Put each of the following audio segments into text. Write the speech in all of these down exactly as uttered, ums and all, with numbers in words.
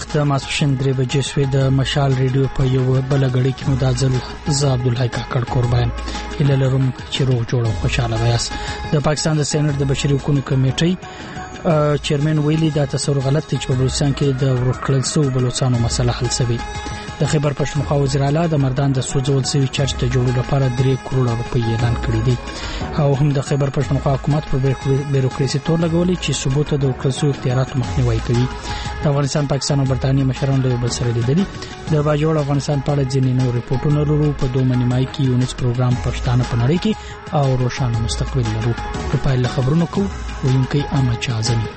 وخت ماسپښین درې بجې شوې. د مشال ریډیو په یو بل غړي کې مدازل ز عبدالحی کاکړ قربان اله لرم چې روغ جوړ او خوشاله وایاست. د پاکستان د سېنات د بشري حقوقو کمیټې چیرمن ویلي دا تصور غلط دی چې په بلوچستان کې د ورکړل سو بلوچستانو مسله حل شوي. د خیبر پښتونخوا وزیر اعلی د مردان د سوځول سوي چرچ د جوړولو لپاره درې کروڑه روپۍ اعلان کړی دي او هم د خیبر پښتونخوا حکومت پر بیروکراسي تور لګولي چې ثبوت د ورکړل سو اختیارات مخنیوي کوي. د افغانستان پاکستان او برتانیې مشران د بل سره لیدلي. د باجوړ افغانستان په اړه ځینې نور ریپورتونه لرو. په دوه منیمای کې یونس پروګرام پښتانه په نړۍ کې او روښانه مستقبل لرو. په پای له خبرونو کو وینکي احمد چازنی.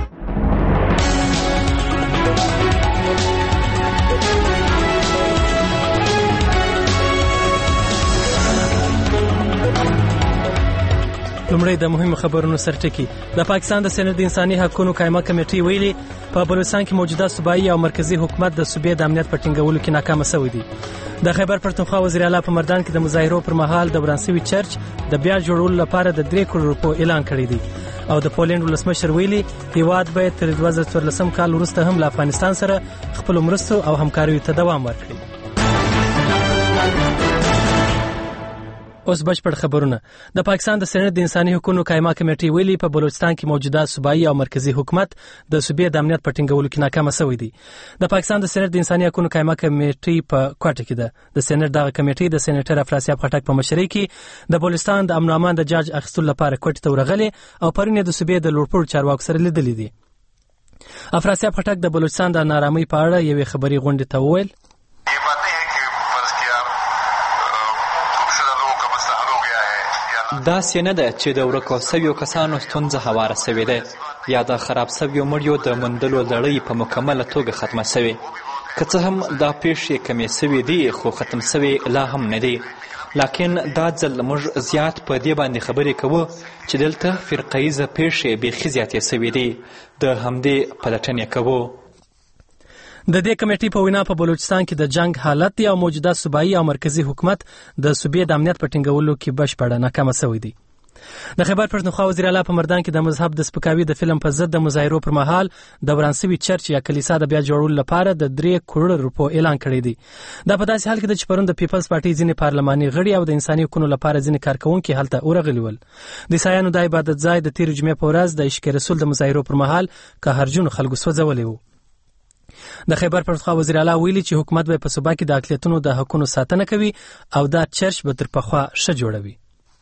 لومړی د مهمو خبرونو سرټکی. د پاکستان د سېنات د انساني حقوقو قائمه کمیټې ویلي په بلوچستان کې موجوده صوبایي او مرکزی حکومت د صوبې د امنیت په ټینګولو کې ناکام شوی دی. د خیبر پښتونخوا وزیر اعلی په مردان کې د مظاهرو پر مهال د ورانسوي چرچ د بیا جوړولو لپاره د درې کروڑ روپو اعلان کړی دی او د پولند ولسمشر ویلي هیواد باید تر دوه زره څوارلسم کال وروسته هم له افغانستان سره خپل مرستو او همکاریو ته دوام ورکړي. اوس بشپړ خبرونه. د پاکستان د سېنات د انساني حقوقو قائمه کمیټې ویلي په بلوچستان کې موجوده صوبایي او مرکزی حکومت د صوبې د امنیت په ټینګولو کې ناکام شوی دی. د پاکستان د سېنات د انساني حقوقو قائمه کمیټې په کوټه کې ده. د سېنات دغه کمیټې د سېنیټر افراسیاب خټک په مشرۍ کې د بلوچستان د امن او امان د جاج اخیستلو لپاره کوټه ته ورغلي او پرون د صوبې د لوړپوړو چارواکو سره لیدلې دي. افراسیاب خټک د بلوچستان د نارامۍ په اړه یوې خبري غونډې ته وویل دا سینه ده چې د ورکو سویو کسانو ستونزه هواره سوې ده یا د خراب سویو مړیو د موندلو لړۍ په مکمله توګه ختمه سوې. که څه هم دا پیښې کمې سوې دي خو ختم سوې لا هم نه دي. لکن دا ځل موږ زیات په دې باندې خبرې کوو چې دلته فرقهیزه پیښې بیخي زیاتې سوې دي. د همدې پلټنې کوو. د دې کمیټې په وینا په بلوچستان کې د جنگ حالت دی او موجوده صوبایي او مرکزی حکومت د صوبې د امنیت په ټینګولو کې بشپړه ناکامه شوی دی. د خیبر پښتونخوا وزیر اعلی په مردان کې د مذهب د سپکاوي د فلم په ضد د مظاهرو پر مهال د ورانسوي چرچ یا کلیسا د بیا جوړولو لپاره د درې کروڑ روپو اعلان کړی دی. دا په داسې حال کې چې پرون د پیپلز پارټي ځینې پارلماني غړي او د انساني حقوقو لپاره ځینې کارکونکي هلته ورغلي ول. د عیسایانو د عبادت ځای د تیر جمعې په ورځ د عشق رسول د مظاهرو پر مهال قهرجن خلکو سوځولي وو. د خیبر پښتونخوا وزیر اعلی ویلي چې حکومت به په صوبه کې د اقلیتونو د حقوقو ساتنه کوي او دا چرچ به تر پخوا ښه جوړوي.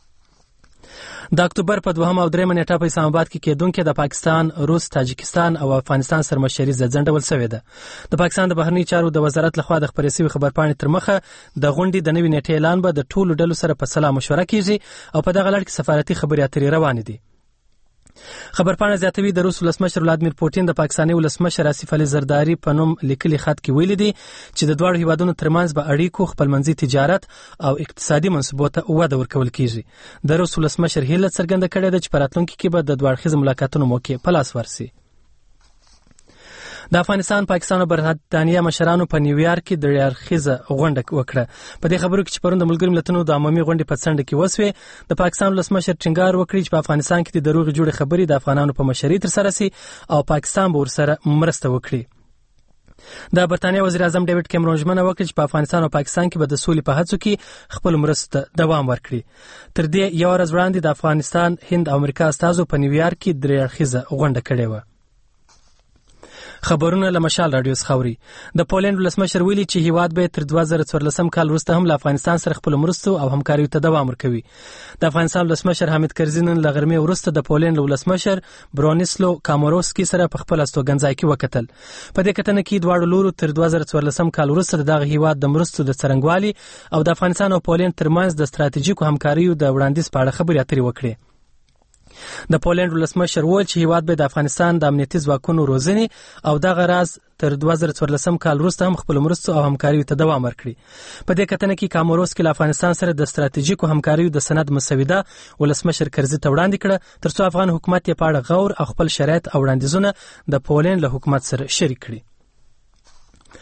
د اکتوبر په دوهم او درېمه نیټه په اسلام آباد کې کېدونکې د پاکستان، روس، تاجکستان او افغانستان سرمشري ځنډول شوې ده. د پاکستان د بهرنی چارو د وزارت لخوا د خپرې شوې خبرپاڼې تر مخه د غونډې د نوې نیټې اعلان به د ټولو ډلو سره په سلا مشوره کیږي او په دغه لړ کې سفارتي خبرې اترې روانې دي. خبرپاڼه زیاتوي د روس ولسمشر ولادمیر پوتین د پاکستاني ولسمشر آصف علي زرداری په نوم لیکلي خط کې ویلي دي چې د دواړو هیوادونو ترمنځ به اړیکو خپلمنځي تجارت او اقتصادي منصوبو ته وده ورکول کیږي. د روس ولسمشر هیله څرګنده کړې ده چې په راتلونکي کې به د دوه اړخیزو ملاقاتونو موقع په لاس ورسي. د افغانستان، پاکستان او برتانیې مشرانو په نیویارک کې د اړخیزه غونډه وکړه. په دې خبرو کې چې پرون د ملګرو ملتونو د عمومي غونډې په څنډه کې وسوې، د پاکستان ولسمشر ټینګار وکړي چې په افغانستان کې د دروغ جوړې خبرې د افغانانو په مشرۍ ترسره سي او پاکستان به ورسره مرسته وکړي. د برتانیې وزیر اعظم ډیوډ کیمرون ژمنه وکړه چې په افغانستان او پاکستان کې به د سولې په هڅو کې خپل مرستو ته دوام ورکړي. تر دې یو ورځ وړاندې د افغانستان، هند او امریکا استازو په نیویارک کې درې اړخیزه غونډه کړې وه. خبرونه له مشال رادیو څخه اوري. د پولند ولسمشر ویلي چې هیواد به تر دوه زره څوارلسم کال وروسته هم له افغانستان سره خپل مرستو او همکاریو ته دوام ورکوي. د افغانستان ولسمشر حامد کرزي نن له غرمې وروسته د پولند ولسمشر برونیسلو کاماروفسکي سره په خپل استوګنځای کې وکتل. په دې کتنه کې دواړو لورو تر دوه زره څوارلسم کال وروسته دغه هیواد د مرستو د څرنګوالي او د افغانستان او پولند ترمنځ د ستراتیژیکو همکاریو د وړاندیز په اړه خبرې اترې وکړې. د پولند ولسمشر وویل چې هیواد به د افغانستان د امنیتي ځواکونو روزنې او دغه راز تر دوه زره څوارلسم کال وروسته هم خپل مرستو او همکاریو ته دوام ورکړي. په دې کتنه کې کاماروفسکي له افغانستان سره د ستراتیژیکو همکاریو د سند مسوده ولسمشر کرزي ته وړاندې کړه ترڅو افغان حکومت یې په اړه غور او خپل شرایط او وړاندیزونه د پولند له حکومت سره شریک کړي.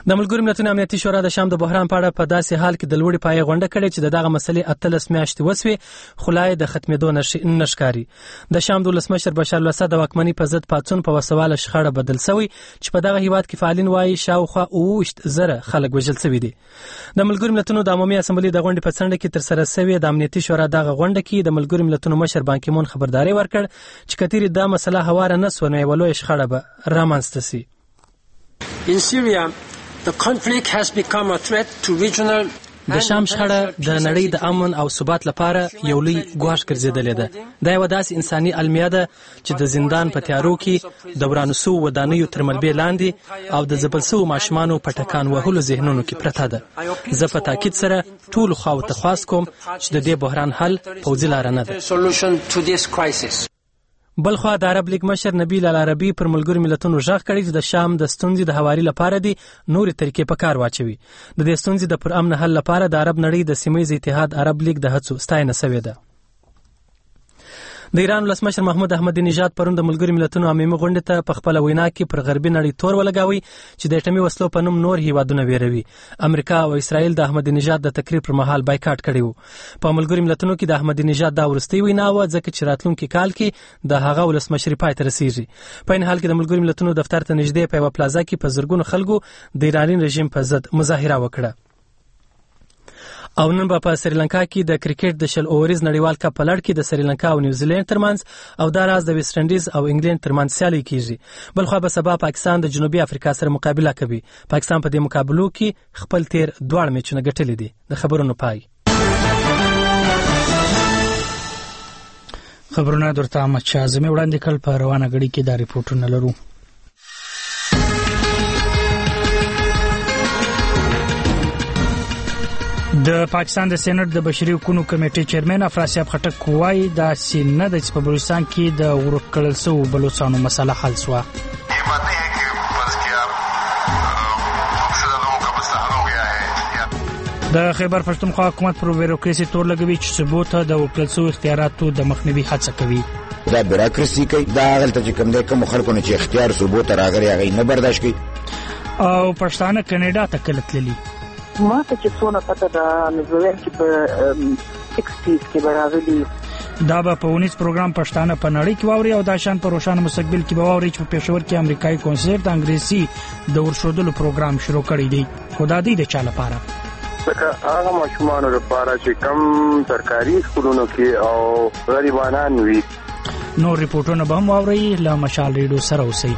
د ملګرو ملتونو امنیتي شورا د شام د بحران په اړه په داسې حال کې د لوړې پایې غونډه کړې چې دغه مسلې اتلس میاشتې وسوې خو لا یې د ختمېدو نه ښکاري. د شام د ولسمشر بشار الاسد د واکمنۍ په ضد پاڅون په وسواله شخړه بدل شوی چې په دغه هیواد کې فعالین وایي شاوخوا اووه ویشت زره خلک وژل شوي دي. د ملګرو ملتونو د عمومي اسمبلې د غونډې په څنډه کې ترسره شوې د امنیتي شورا دغه غونډه کې د ملګرو ملتونو مشر بان کی مون خبرداری ورکړ چې کتیرې دا مسله هواره نه سوه نو یوه لویه شخړه به رامنځته سي. In Syria, the conflict has become a threat to regional د شام شخړه د نړۍ د امن او ثبات لپاره یو لوی ګواښ ګرځېدلې ده. دا یوه داسې انساني المیه ده چې د زندان په تیارو کې د ورانو سوو ودانیو تر ملبې لاندې او د ځپل سوو ماشومانو په ټکان وهلو ذهنونو کې پرته ده. زه په تاکید سره ټولو خواو ته خواست کوم چې د دې بحران حل پوځي لاره نه ده. بل خوا د عرب لیگ مشر نبیل العربي پر ملګرو ملتونو غږ کړی چې د شام د ستونزې د هواري لپاره دي نورې طریقې په کار واچوي. د دې ستونزې د پرامن حل لپاره د عرب نړۍ د سیمه ییز اتحاد عرب لیگ د هڅو ستاینه شوې ده. د ایران ولسمشر محمود احمدي نژاد پرون د ملګرو ملتونو عمومي غونډې ته په خپله وینا کې پر غربي نړۍ تور ولګاوی چې د اټومي وسلو په نوم نور هیوادونه ویروي. امریکا او اسرائیل د احمدي نژاد د تقریر پر مهال بایکاټ کړی و. په ملګرو ملتونو کې د احمدي نژاد دا وروستۍ وینا وه ځکه چې راتلونکي کال کې د هغه ولسمشري پای ته رسیږي. په این حال کې د ملګرو ملتونو دفتر ته نږدې په یوه پلازا کې په زرګونو خلکو د ایراني رژیم په ضد مظاهره وکړه. او نن به په سریلانکا کې د کرکټ د شل اووریز نړیوال کپ په لړ کې د سریلانکا او نیوزیلینډ ترمنځ او دا راز د ویسټ انډیز او انګلند ترمنځ سیالي کیږي. بل خو به سبا پاکستان د جنوبي افریقا سره مقابله کوي. پاکستان په دې مقابلو کې خپل تیر دواړه میچونه ګټلي دي. د خبرونو پای. خبرونه درته احمد شاه اعظمي وړاندې کړل. په روانه غړي کې دا ریپورټونه لرو. د پاکستان د سېنات د بشري حقوقو کمیټې چیرمن افراسیاب خټک وایي دا سینه د په بلوچستان کې د ورک کړل شوو بلوچستانو مسله حل شوه. د خیبر پښتونخوا حکومت پر بیروکراسي تور لګوي چې ثبوت د ورکړل شوو اختیاراتو د مخنیوي هڅه کوي. دا بیروکراسي کوي دا غلطه چې کوم د کوم خلکو نه چې اختیار ثبوت راغلي هغه نه برداشت کوي. او پښتانه کینیډا ته کله تللي ما ته چې څونه پته ده نظریه چې په سکسټیز کې راغلي دا به په اونیز پروګرام پښتانه په نړۍ کې واوري او دا شان په روشن مستقبل کې به واوري چې په پېښور کې امریکایي کونسل د انګریزي د ورشودلو پروګرام شروع کړی دی. خو دا دی د چا لپاره؟ لکه هغه ماشومانو لپاره چې کم سرکاري سکولونو کې او غریبانان وي. نور ریپورټونه به هم واوري. له مشال ریډیو سره اوسئ.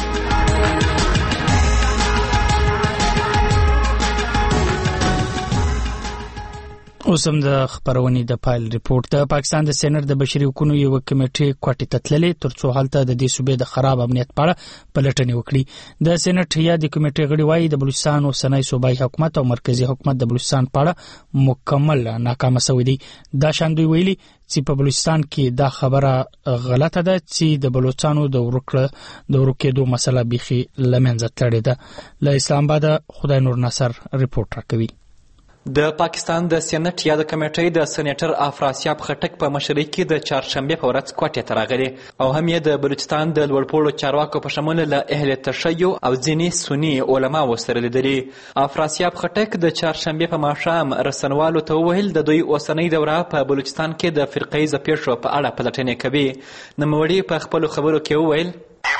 اوس هم د خبرونې د پایل ریپورت. د پاکستان د سېنات د بشري حقوقو یو کمیټې کوټې ته تللې ترڅو هلته د دې صوبې د خراب امنیت په اړه پلټنې وکړي. د سېنات هیئت د کمیټې غړي وایي د بلوچستان اوسنی صوبایي حکومت او مرکزی حکومت د بلوچستان په اړه مکمل ناکامه شوی دی. دا شان دوی ویلي چې په بلوچستان کې دا خبره غلطه ده چې د بلوچستانو د ورکړه د ورکېدو مسله بیخي له منځه تللې ده. له اسلام آباد خدای نور نصر ریپورت راکوي. د پاکستان د سېنات یا د کمیټې د سېنیټر افراسیاب خټک په مشرۍ کې د چهارشنبې په ورځ کوټې ته راغلي او هم یې د بلوچستان د لوړپوړو چارواکو په شمول له اهل تشیع او ځینې سني علماو سره لیدلي. افراسیاب خټک د چهارشنبې په ماښام رسنوالو ته وویل د دوی اوسنۍ دوره په بلوچستان کې د فرقهیزه پیښو په اړه پلټنې کوي. نوموړي په خپلو خبرو کې وویل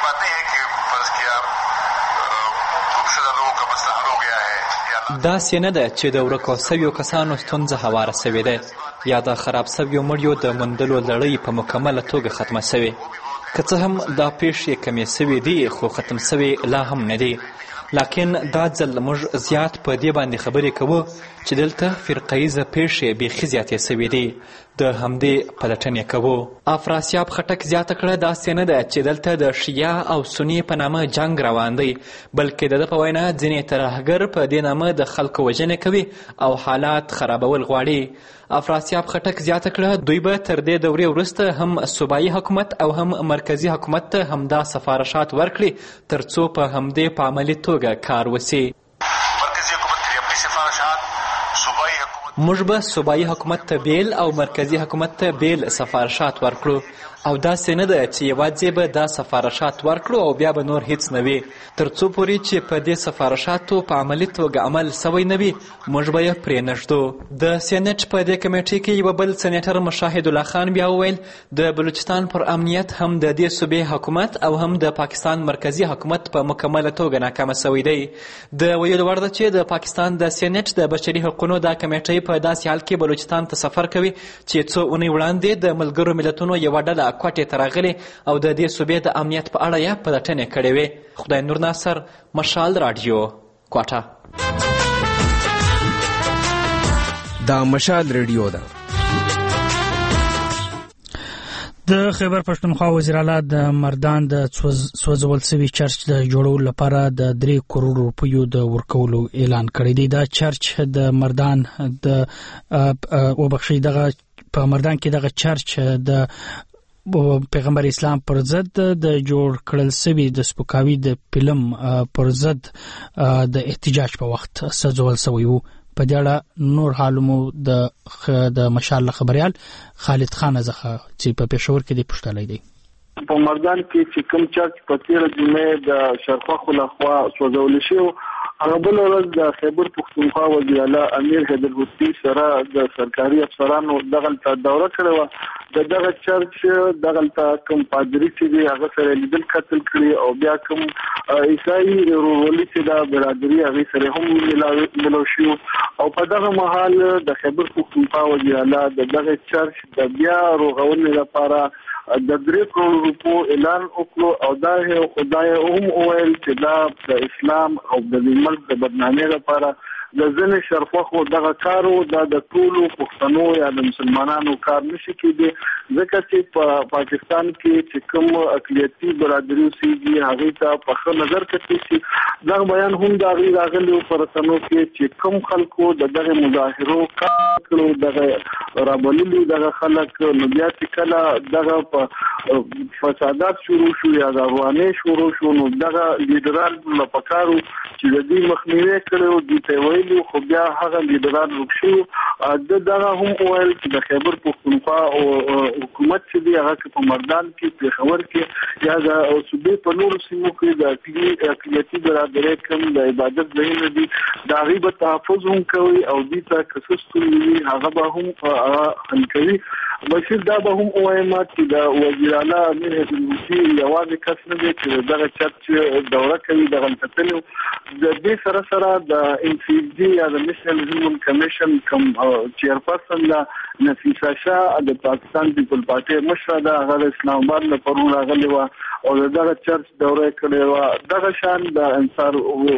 دا سینه ده چې د ورکو سویو کسانو ستونزه هواره سوې ده یا د خراب سویو مړیو د موندلو لړۍ په مکمله توګه ختمه سوې. که څه هم دا پیښې کمې سوې دي خو ختم سوې لا هم نه دي. لکن دا ځل موږ زیات په دې باندې خبرې کوو چې دلته فرقهیزه پیښې بیخي زیاتې سوې دي. د همدې پلټنې کوو. افراسیاب خټک زیاته کړه داسې نه ده چې دلته د شیعه او سني په نامه جنګ روان دی بلکې د ده په وینا ځینې ترهګر په دې نامه د خلکو وژنې کوي او حالات خرابول غواړي. افراسیاب خټک زیاته کړه دوی به تر دې دورې وروسته هم صوبایي حکومت او هم مرکزي حکومت ته همدا سفارشات ورکړي تر څو په همدې په عملي توګه کار وسي. مرکزی حکومت ترې خپل سفارشات موږ به صوبایي حکومت ته بیل او مرکزی حکومت ته بیل سفارشات ورکړو او داسې نه ده چې یوازې به دا سفارشات ورکړو او بیا به نور هیڅ نه وي. تر څو پورې چې په دې سفارشاتو په عملي توګه عمل سوی نه وي موږ به یې پرې نږدو. د سینټ په دې کمیټې کې یوه بل سینیټر مشاهد الله خان بیا وویل د بلوچستان پر امنیت هم د دې صوبې حکومت او هم د پاکستان مرکزی حکومت په مکمله توګه ناکامه سوی دی. د ویلو وړ ده چې د پاکستان د سینټ د بشري حقوقو دا کمیټې په داسې حال کې بلوچستان ته سفر کوي چې څو اونۍ وړاندې د ملګرو ملتونو یوه ډله کوټې ته راغلې او د دې صوبې د امنیت په اړه یې پلټنې کړې وې. خدای نور ناصر، مشال راډیو، کوټه. دا مشال ریډیو ده. د خیبر پښتونخوا وزیر اعلی د مردان د سوځول سوي چرچ د جوړولو لپاره د درې کروڑ روپیو د ورکولو اعلان کړی دی. دا چرچ د مردان د وبخښي دغه په مردان کې دغه چرچ د پیغمبر اسلام پر ضد د جوړ کړل سوي د سپکاوي د فلم پر ضد د احتجاج په وخت سوځول سوی وو. په دې اړه نور حالمو د د مشال خبريال خالد خان زخه چې په پېښور کې دی پښتلې دی. په مردان کې چې کوم چرچ په تیر جمعې د شرقه خلخوا سوځول شو، هغه بل ورځ د خیبر پښتونخوا وزیر اعلی امیر حیدر حسین سره د سرکاري افسرانو دغه دوره کړې و. د دغه چرچ دغه کوم پادری چې دی هغه سره لیدل قتل کړی او بیا کوم عیسائی ورولي چې د برادری هغه سره هم ملو شو او په دغه مهال د خیبر پښتونخوا وزیر اعلی د دغه چرچ د بیا رغونې لپاره د درې کروڑ روپو اعلان وکړو او دا خدای هم وویل چې دا د اسلام او د ملک د بدنامۍ لپاره د ځنې شرفخو دغه کارو دا د ټولو پښتنو یا د مسلمانانو کار نشي کېدی، ځکه چې په پاکستان کې چې کوم اقلیتي برادري اوسېږي هغوی ته په ښه نظر کتل شي. دغه بیان هم د هغوی راغلی په رسنیو کې چې کوم خلکو د دغه مظاهرو کار کړو دغه رابللي دغه خلک نو بیا چې کله دغه په فسادات شروع شو یا د افغانۍ شروع شو نو دغه لیډران له پکارو چې د دې مخنیوی کړی دي ته ویلي خو بیا هغه لیډران روک شو. د دغه هم وویل چې د خیبر پښتونخوا حکومت چې دی هغه په مردان کې پېښور کې یا د صوبې په نورو سیمو کې د اقلیتي برادرۍ کوم د عبادت ځایونه دي د هغوی به تحفظ هم کوي او دوی ته که څه ستونزې وي هغه به هم حل کوي. بشیر دا به هم ووایم چې د وزیر اعلی امیر حیدر حسین یوازې کس نه دی چې دغه چرچ دوره کوي دغه کتلو د دې سره سره د ان سی جی یا د نیشنل هیومن کمیشن کوم چیرپرسن دا نفیسه شاه د پاکستان پیپل پارټي مشره ده هغه اسلام آباد له پرون راغلی و او دغه چرچ دوره کړې و. دغه شان د انصار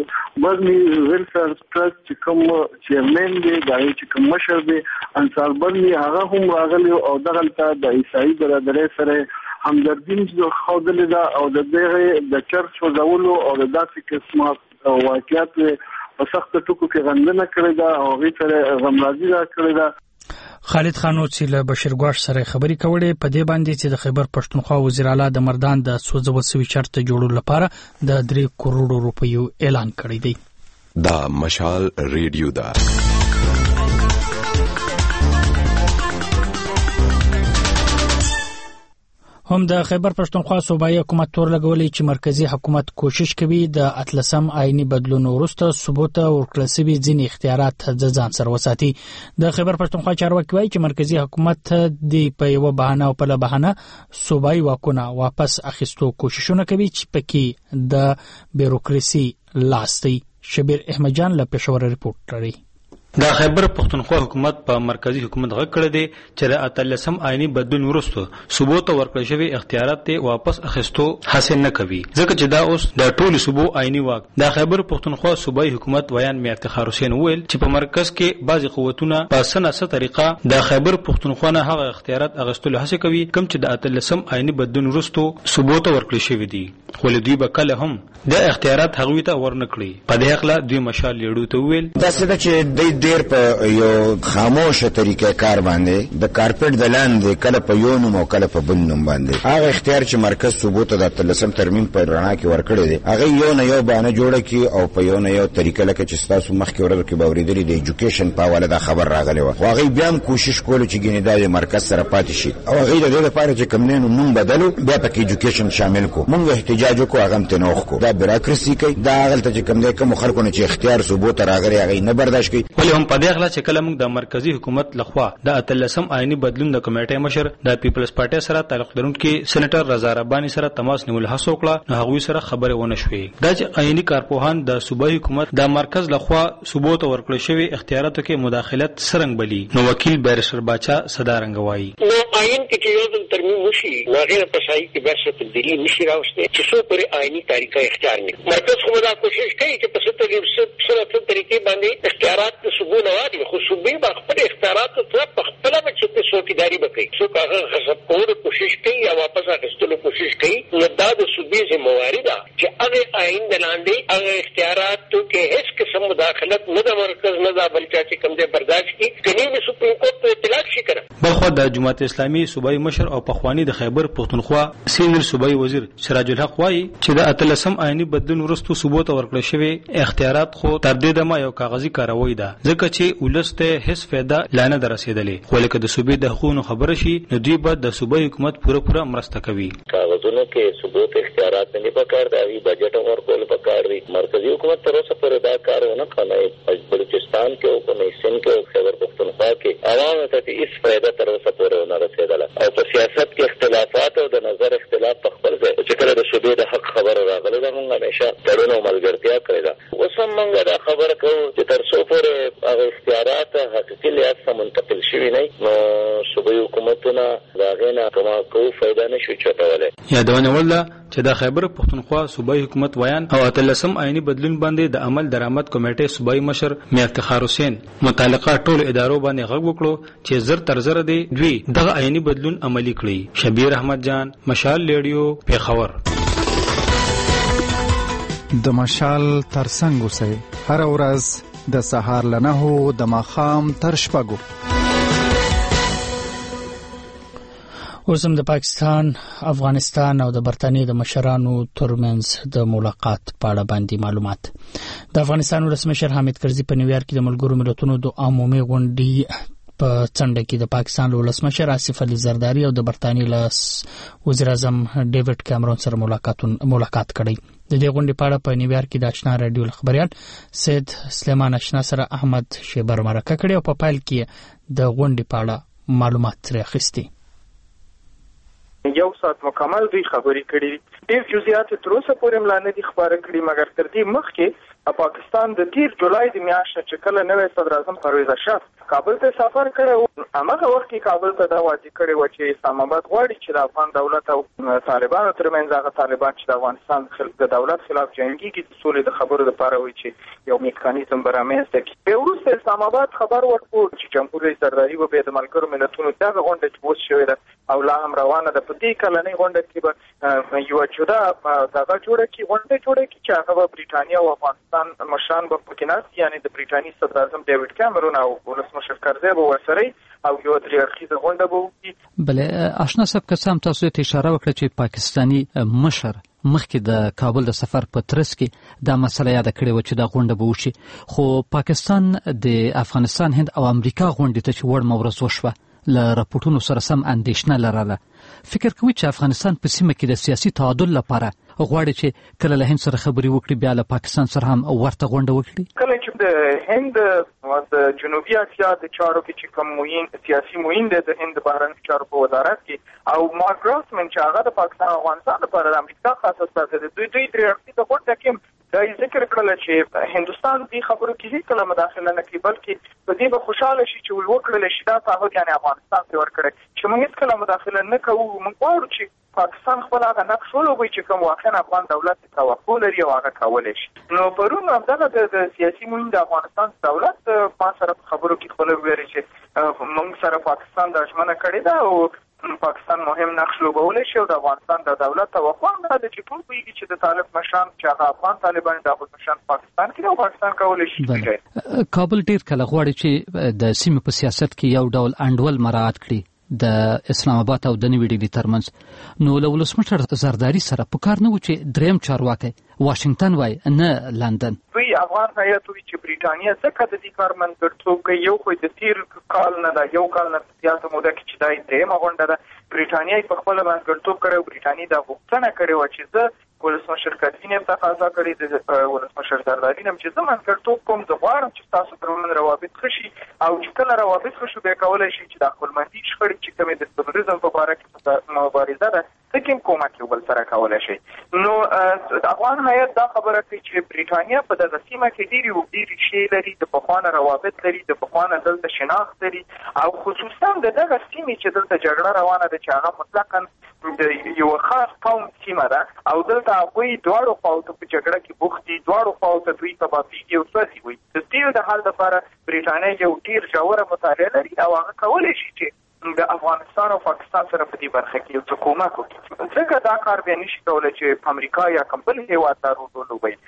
برني ویلفیر ټرست چې کوم چیرمن دی دا چې کوم مشر دی انصار برني هغه هم راغلی او دغه ته د عیسائی برادرۍ سره همدردي خوښولې ده او د دغه د چرچ وزولو او د داسې قسمه واقعیت په سخت ټکو کې غندنه کړې ده او هغې سره غمرازي را کړې ده. خالد خانو چې له بشیر ګواښ سره خبرې کولې په دې باندې چې د خیبر پښتونخوا وزیر اعلی د مردان د سوځول سوي چرچ د جوړولو لپاره د درې کروڑو روپیو اعلان کړی دی. دا مشال ریډیو ده. هم د خیبر پښتونخوا صوبایي حکومت تور لګولې چې مرکزی حکومت کوشش کوي د اتلسم آئینی بدلون وروسته ثبوت ورکړل شوي ځینې اختیارات د ځان سره وساتي. د خیبر پښتونخوا چارواکي وایي چې مرکزی حکومت د په یو بهانه او په بهانه صوبایي واکونه واپس اخیستو کوششونه کوي چې پکې د بیروکراسي لاس دی. شبیر احمد جان له پېښور ریپورت لري. د خیبر پښتونخوا حکومت په مرکزی حکومت غږ کړی دی چې د اتلسم آئینی بدلون وروسته ثبوت ورکړل شوي اختیارات ته واپس اخیستو حاصل نه کوي، ځکه چې دا اوس د ټولو صوبو آئینی واک. د خیبر پښتونخوا صوبایي حکومت ویان میر افتخار حسین ویل چې په مرکز کې بعضی قوتونه په سناسه طریقه د خیبر پښتونخوا نه هغه اختیارات اخیستلو هڅه کوي کوم چې د اتلسم آئینی بدلون وروسته ثبوت ورکړل شوي دي، خو له دوی به کله هم د اختیارات هغوی ته ورنکړي. په دې حق لا دوی مشال لیډو ته ویل دا څه چې ډیر په یو خاموشه طریقه کار باندې د کارپټ د لاندې کله په یو نوم او کله په بل نوم باندې هغه اختیار چې مرکز صوبو ته د اتلسم ترمیم په رڼا کې ورکړی دی هغه یو نه یو باندې جوړه کی او په یو نه یو طریقه لکه چې تاسو مخکې ورته کې باورېدلې د ایجوکیشن په حواله دا خبر راغلی و هغه بیا هم کوشش کول چې ګینه د مرکز سره پاتې شي او هغه د دې لپاره چې کمنو نوم بدلو بیا په ایجوکیشن شامل کو موږ احتجاج وکړو هغه تنوخ کو دا بیروکراسي کوي دا هغه ته چې کوم د کوم خلکو نه چې اختیار صوبو ته راغلی هغه نه برداشت کوي ولې هم په دې اغلا چې کله موږ د مرکزی حکومت لخوا د اتلسم آئینی بدلون د کمیټې مشر د پیپلز پارټي سره تعلق لرونکي سېنیټر رضا رباني سره تماس نیول هڅه وکړه نو هغه سره خبره ونه شوې دا چې آئینی کارپوهان د صوبایي حکومت د مرکز لخوا صوبو ته ورکړل شوی اختیاراتو کې مداخلت سرنګ بلی نو وکیل بیرشر باچا صدارنګ وایي نو آئین کې چې یو ترمیم وشي نو هغه په شای کې بس تبدیلی نشي راوستي چې څو پر آئینی طریقه اختیار نه مرکز خو دا کوشش کوي چې په څه طریقې طریقې باندې اختیارات ته صوبو نه والی خو صوبې په خپل اختیارات ته په خپل چې په څوکیداری وکړي څو هغه غصب کول کوشش کوي یا واپس اخیستلو کوشش کوي نو دا د صوبې ذمہواری ده چې هغه آئین د لاندې هغه اختیارات کې هیڅ قسم مداخلت نه د مرکز نه د بل چا چې کوم دې برداشت کی کني د سپریم کورټ ته اطلاع شي کړه بلخو د جماعت اسلامي صوبایي مشر او پخوانی د خیبر پختونخوا سینیئر صوبایي وزیر سراج الحق وایي چې د اتلسم آئینی بدلون وروسته صوبو ته ورکړل شوی اختیارات خو تر دې دمه یو کاغذي کاروي ده ځکه چې ولسته هیڅ فایده لانه درسیدلې خو لکه د صوبې د حقوقو خبره شي نو دوی به د صوبایي حکومت پوره پوره مرسته کوي کاغذونو کې صوبو ته اختیارات نه پکار دی بجټ اور کول پکار دی مرکزی حکومت تر اوسه پر دا کار نه کړی بلوچستان کې او په سند کې او خیبر پختونخوا کې عوام ته هیڅ فایده تر اوسه پورې نه رسیدله او په سیاست کې اختلافات او د نظر اختلاف په خپل ځای چې کله د صوبې د حق خبره راغله دا موږ همیشه تړون او ملګرتیا کړې ده اوس هم موږ دا خبره کوو چې تر څو پورې هغه اختیارات حقیقي لحاظ څخه منتقل شوي نه نو صوبایي حکومتونه د هغې نه کومه کوو فایده نه شي چټولی یادونه وله چې د خیبر پختونخوا صوبایي حکومت ویان او اتلسم آئینی بدلون باندې د عمل درآمد کمیټې صوبایي مشر میا افتخار حسین متعلقه ټولو ادارو باندې غږ وکړو چې زر تر زر دی دوی دغه آئینی بدلون عملی کړي شبیر احمد جان مشال ریډیو پیښور د مشال ترڅنګ اوسئ هر ورځ د سهار له نهو د ماښام تر شپږو اوس هم د پاکستان افغانستان او د برتانیې د مشرانو ترمنځ د ملاقات په اړه باندې معلومات د افغانستان ولسمشر حامد کرزي په نیویارک کې د ملګرو ملتونو د عمومي غونډې په څنډه کې د پاکستان ولسمشر آصف علي زرداری او د برتانیې له وزیر اعظم ډیوډ کیمرون سره ملاقات ملاقات کړی د دې غونډې په اړه په نیویارک کې د آشنا رادیو خبريال سید سلیمان آشنا سره احمد شیبر مرکه کړې او په پایل کې د غونډې په اړه معلومات ترې اخیستي یو سات مکمل دوی خبرې کړې ډېر جزئیات تر اوسه پورې ملانه دي خبره کړې مګر تر دې مخکې پاکستان د تیر جولای د میاشتې چې کله نوې صدر اعظم پرویز اشرف کابل ته سفر کړو هغه وخت کې کابل ته دا وعده کړې و چې اسلام آباد غواړي چې د افغان دولت او طالبانو ترمنځ هغه طالبان چې د افغانستان د دولت خلاف جنگي کې د سولې د خبرو لپاره وایي چې یو میکانیزم برامهسته کې وروسته اسلام آباد خبر ورکړ چې جمهور رئیس زرداری و به د ملګرو ملتونو دغه غونډه چې بوس شوې ده او لا هم روانه ده په دې کلنۍ غونډه کې به یو جدا دغه جوړه کې غونډه جوړه کې چې هغه برېټانیا او افغانستان مشران به پکې ناست یعنی د برېټانیې صدر اعظم ډیوډ کیمرون او ولسمشر کرزي به ورسره او یو درې اړخیزه غونډه به وکړي. بله آشنا صاحب که څه هم تاسو ته اشاره وکړه چې پاکستاني مشر مخکې د کابل د سفر په ترڅ کې دا مسله یاد کړې و چې دا غونډه به وشي خو پاکستان د افغانستان هند او امریکا غونډې ته چې وړ مورز وشوه له راپورټونو سره سم اندېښنه لرله فکر کوي چې افغانستان په سیمه کې د سیاسي تعادل لپاره غواړي چې کله له هند سره خبرې وکړي بیا له پاکستان سره هم ورته غونډه وکړي کله چې د هند او د جنوبي اسیا د چارو کې چې کوم موین سیاسي موین د هند بهرنیو چارو په وزارت کې او مارک راسمن چې هغه د پاکستان او افغانستان لپاره د امریکا خاص استازی دی دوی دوی درې اړخیزه غونډه کې دا ذکر کړل چې هندستان دې خبرو کې هیڅ کله مداخله نه کوي بلکې په دې به خوشاله شي چې وکړل شي دا تعهد یعنی افغانستان ته ورکړي چې موږ هیڅ کله مداخله نه کوو موږ غواړو چې پاکستان خپل هغه نقش ولوبوي چې کوم واقعا افغان دولت توقع لري او هغه کولای شي نو پرون همدغه د سیاسي موین د افغانستان دولت په سره خبرو کې خپل ویري چې موږ سره پاکستان د ژمنه کړې ده او پاکستان مهم نقش لوبولی شي او د افغانستان د دولت توقع هم دا ده چې ټول پوهېږي چې د طالب مشران چې هغه افغان طالبان د هغوی مشران پاکستان کې او پاکستان کولی شي کابل ډېر کله غواړي چې د سیمې په سیاست کې یو ډول انډول مراعات کړي د اسلام آباد او د نوې ډیلي ترمنځ. نو له ولسمشر زرداری سره په کار نه و چې دریم چارواکی واشنگټن وای نه لندن. دوی افغان هیات وی چې بریټانیا ځکه د دې کار منځګړیتوب کوي یو خو د تیر کال نه دا یو کال نه سیاسي موده کې چې دا درېیمه غونډه ده بریټانیا په خپل منځګړیتوب کړی او بریټانیا دا غوښتنه کړې وه چې زه ولسمشر کاترین هم تقاضا کړې د ولسمشر زرداری هم چې زه منځګړیتوب کوم زه غواړم چې تاسو ترمن روابط ښه شي او چې کله روابط ښه شو بیا کولی شي چې د خپلمنځي شخړې چې کومې د تروریزم په باره کې مبارزه ده څه کوم کومک یو بل سره کولی شي. نو افغان هیات دا خبره کوي چې بریټانیا په دغه سیمه کې ډېرې اوږدې ریښې لري، د پخوانه روابط لري، د پخوانه دلته شناخت لري او خصوصا د دغه سیمې چې دلته جګړه روانه ده چې هغه مطلقا د یو خاص قوم سیمه ده او دلته هغوی دواړو خواو ته په جګړه کې بوخت دي، دواړو خواو ته دوی تباهیږي او سوځي وي. د دې د حل لپاره بریټانیا یو ډېر ژوره مطالعه لري او هغه کولی شي چې د افغانستان او پاکستان سره په دې برخه کې یو څه کومک وکړي. ځکه دا کار بیا نشي کولی چې په امریکا یا کوم بل هېواد دا رول ولوبوي.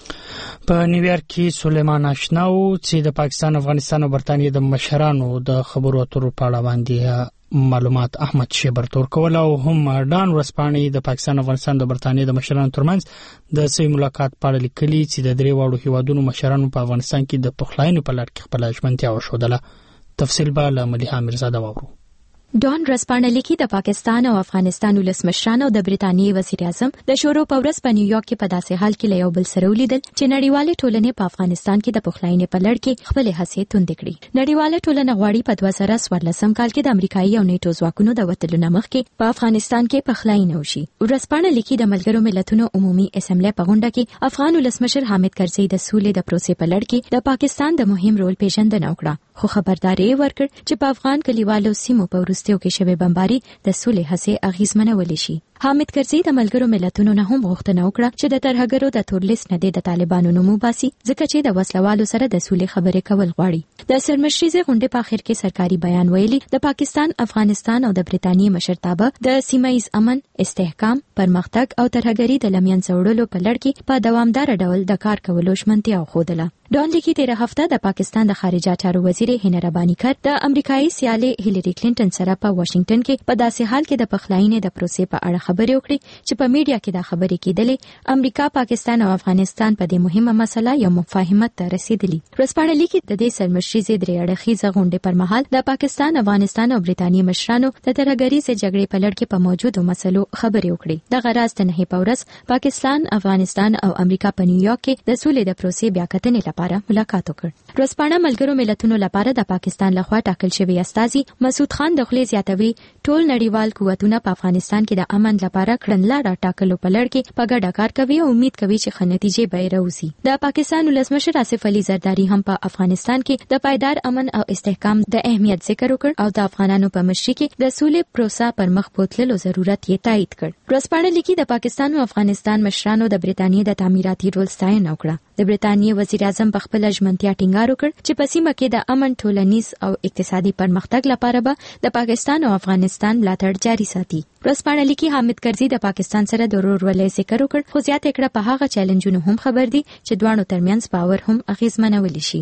په نیویارک کې سلیمان اشناو چې د پاکستان، افغانستان او برتانیې د مشرانو د خبرو اترو په اړه باندې معلومات احمد شیبر تور کول او هم ډان ورسپانې د پاکستان، افغانستان او برتانیې د مشرانو ترمنځ د سوي ملاقات په اړه لیکلي چې د درې واړو هیوادونو مشرانو په افغانستان کې د پخلاینې په لړ کې خپله ژمنتیا وښودله. تفصیل به له ملیحه میرزاده واورو. ډان رسپانه لیکي د پاکستان او افغانستان ولسمشران او د بریټانیې وزیر اعظم د شورو په ورځ په نیویارک کې په داسې حال کې له یو بل سره ولیدل چې نړیواله ټولنې په افغانستان کې د پخلاینې په لړ کې خپل هڅې توندې کړې. نړیواله ټولنه غواړي په دوه زره څوارلسم کال کې د امریکایي او نیټو ځواکونو د وتلو نه مخکې په افغانستان کې پخلاینه وشي. رسپانه لیکي د ملګرو ملتونو عمومي اسمبلی په غونډه کې افغان ولسمشر حامد کرزي د سولې د پروسې په لړ کې د پاکستان د مهم رول پیژندنه وکړه، خو خبرداري ورکړ چې په افغان کلیوالو سیمو په وروستیو کې شوې بمباري د سولې هڅې اغیزمنولې شي. حامد کرزي د ملګرو ملتونو نه هم غوښتنه وکړه چې د ترهګرو د تورلیست نه د طالبانو نوم وباسي، ځکه چې د وسلوالو سره د سولې خبرې کول غواړي. د سرمشریزه غونډې په اخر کې سرکاري بیان ویلي د پاکستان، افغانستان او د بریټانیې مشرتابه د سیمایي امن، استحکام، پرمختګ او ترهګري د لمینځه وړلو په لړ کې په دوامدار ډول د کار کولو ژمنتیا وښودله. ډان لیکي تیره هفته د پاکستان د خارجه چارو وزیر هینا ربانی کر د امریکایي سیالې هیلری کلینټن سره په واشنگټن کې په داسې حال کې د پخلاینې د پروسې په اړه خبرې وکړي چې په میډیا کې دا خبرې کېدلې امریکا، پاکستان او افغانستان په دې مهمه مسله یو مفاهمت ته رسیدلی. رسپانه لیکي د دې سرمشریزې درې اړخیزه غونډې پر مهال د پاکستان، افغانستان او بریټانیې مشرانو د ترهګریزې جګړې په لړ کې په موجودو مسلو خبرې وکړي. د غراز د نهي په ورځ پاکستان، افغانستان او امریکا په نیویارک کې د سولې د پروسې بیا کتنې لپاره ملاقات وکړ. رسپانه ملګرو ملتونو لپاره د پاکستان لخوا ټاکل شوی استازي مسعود خان د خپل زیاتوي ټول نړیوال قوتونه په افغانستان کې د امن لپاره کړنلاره ټاکلو په لړ کې په ګډه کار کوي او امید کوي چې ښه نتیجې به راوځي. د پاکستان ولسمشر آصف علي زرداری هم په افغانستان کې د پایدار امن او استحکام د اهمیت ذکر وکړ او د افغانانو په مشرۍ کې د سولې پروسه پر مخ بوتللو ضرورت یې تایید کړ. رسپانه لیکي د پاکستان او افغانستان مشرانو د بریټانیې د تعمیراتي رول ستاینه وکړه. د بریټانیې وزیر اعظم په خپل ژمنتیا ټینګار وکړ چې په سیمه کې د امن، ټولنیز او اقتصادي پرمختګ لپاره به د پاکستان او افغانستان ملاتړ جاري ساتي. رسپانه لیکي حامد کرزي د پاکستان سره د ورورولۍ ذکر وکړ، خو زیاته کړه په هغه چیلنجونو هم خبر دي چې دواړو ترمنځ باور هم اغیزمنولی شي.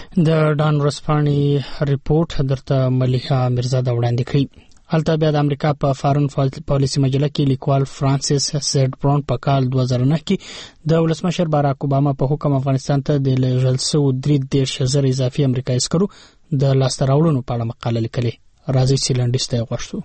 د ډان ورسپانې ریپورت درته ملیحه میرزاده وړاندې کړي. هلته بیا د امریکا په فارن پالیسي مجله کې لیکوال فرانسیس سیډ برون په کال دوه زره نه کې د ولسمشر باراک اوباما په حکم افغانستان ته د لېږل شویو درې دېرش زره اضافي امریکایي عسکرو د لاسته راوړنو په اړه مقاله لیکلې. راځئ چې لنډیز ته یې غوښتو.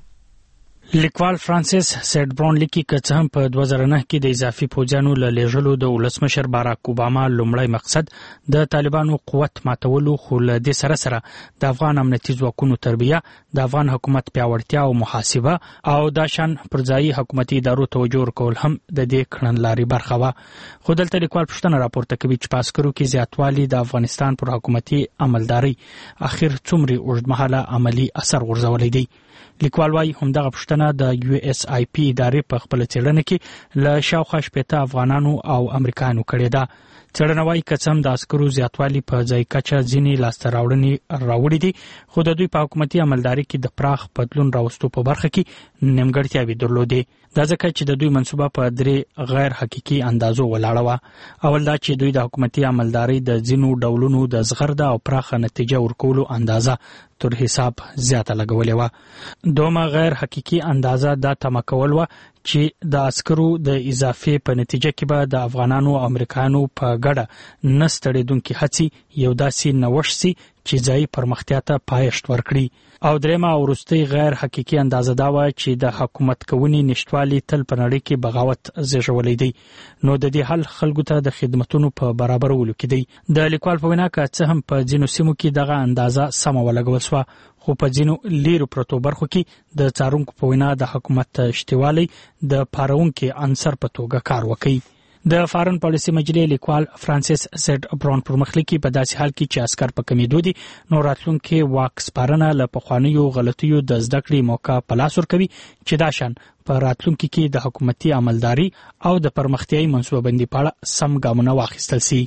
لیکوال فرانسیس سیډ برون لیکي که څه هم په دوه زره نه کې د اضافي پوځیانو له لېږلو د ولسمشر باراک اوباما لومړی مقصد د طالبانو قوت ماتولو، خو له دې سره سره د افغان امنیتي ځواکونو تربیه، د افغان حکومت پیاوړتیا او محاسبه او دا شان پر ځایي حکومتي ادارو توجه ورکول هم د دې کړنلارې برخه وه. خو دلته لیکوال پوښتنه راپورته کوي چې په عسکرو کې زیاتوالی د افغانستان پر حکومتي عملدارۍ اخر څومره اوږدمهاله عملي اثر غورځولی دی. لیکوال وايي همدغه پوښتنه د یو اس آی پی ادارې په خپل څېړنه کې له شاوخوا شپېته افغانانو او امریکایانو کړې ده څېړنه وايي که څه هم د عسکرو زیاتوالی په ځای کچه ځینې لاسته راوړنې راوړي دي، خو د دوی په حکومتي عملداري کې د پراخ بدلون راوستو په برخه کې نیمګړتیاوې درلودې. دا ځکه چې د دوی منصوبه په درې غیر حقیقي اندازو ولاړه وه. اول دا چې دوی د حکومتي عملداري د ځینو ډولونو د زغرده او پراخه نتیجه ورکولو اندازه تر حساب زیاته لګولې وه. دومره غیر حقیقي اندازه دا تمه کول وه چې د عسکرو د اضافې په نتیجه کې به د افغانانو او امریکایانو په ګډه نه ستړېدونکي هڅې یو داسې نوښت سي چې ځایي پرمختیا ته پایښت ورکړي. او درېیمه او وروستۍ غیر حقیقي اندازه دا وه چې د حکومت کوونې نشتوالي تل په نړۍ کې بغاوت زېږولی دی، نو د دې حل خلکو ته د خدمتونو په برابرولو کې دی. د لیکوال په وینا که څه هم په ځینو سیمو کې دغه اندازه سمه ولګول سوه، خو په ځینو لیرو پرتو برخو کې د څارونکو په وینا د حکومت شتوالی د پارونکي عنصر په توګه کار وکړي. د فارن پالیسي مجلې لیکوال فرانسیس زد برون پر مخ لیکي په داسې حال کې چې عسکر په کمیدو دي، نو راتلونکي واک سپارنه له پخوانیو غلطیو د زده کړې موقع په لاس ورکوي چې دا شان په راتلونکي کې د حکومتي عملداري او د پرمختیايي منصوبه بندي په اړه سم ګامونه واخیستل شي.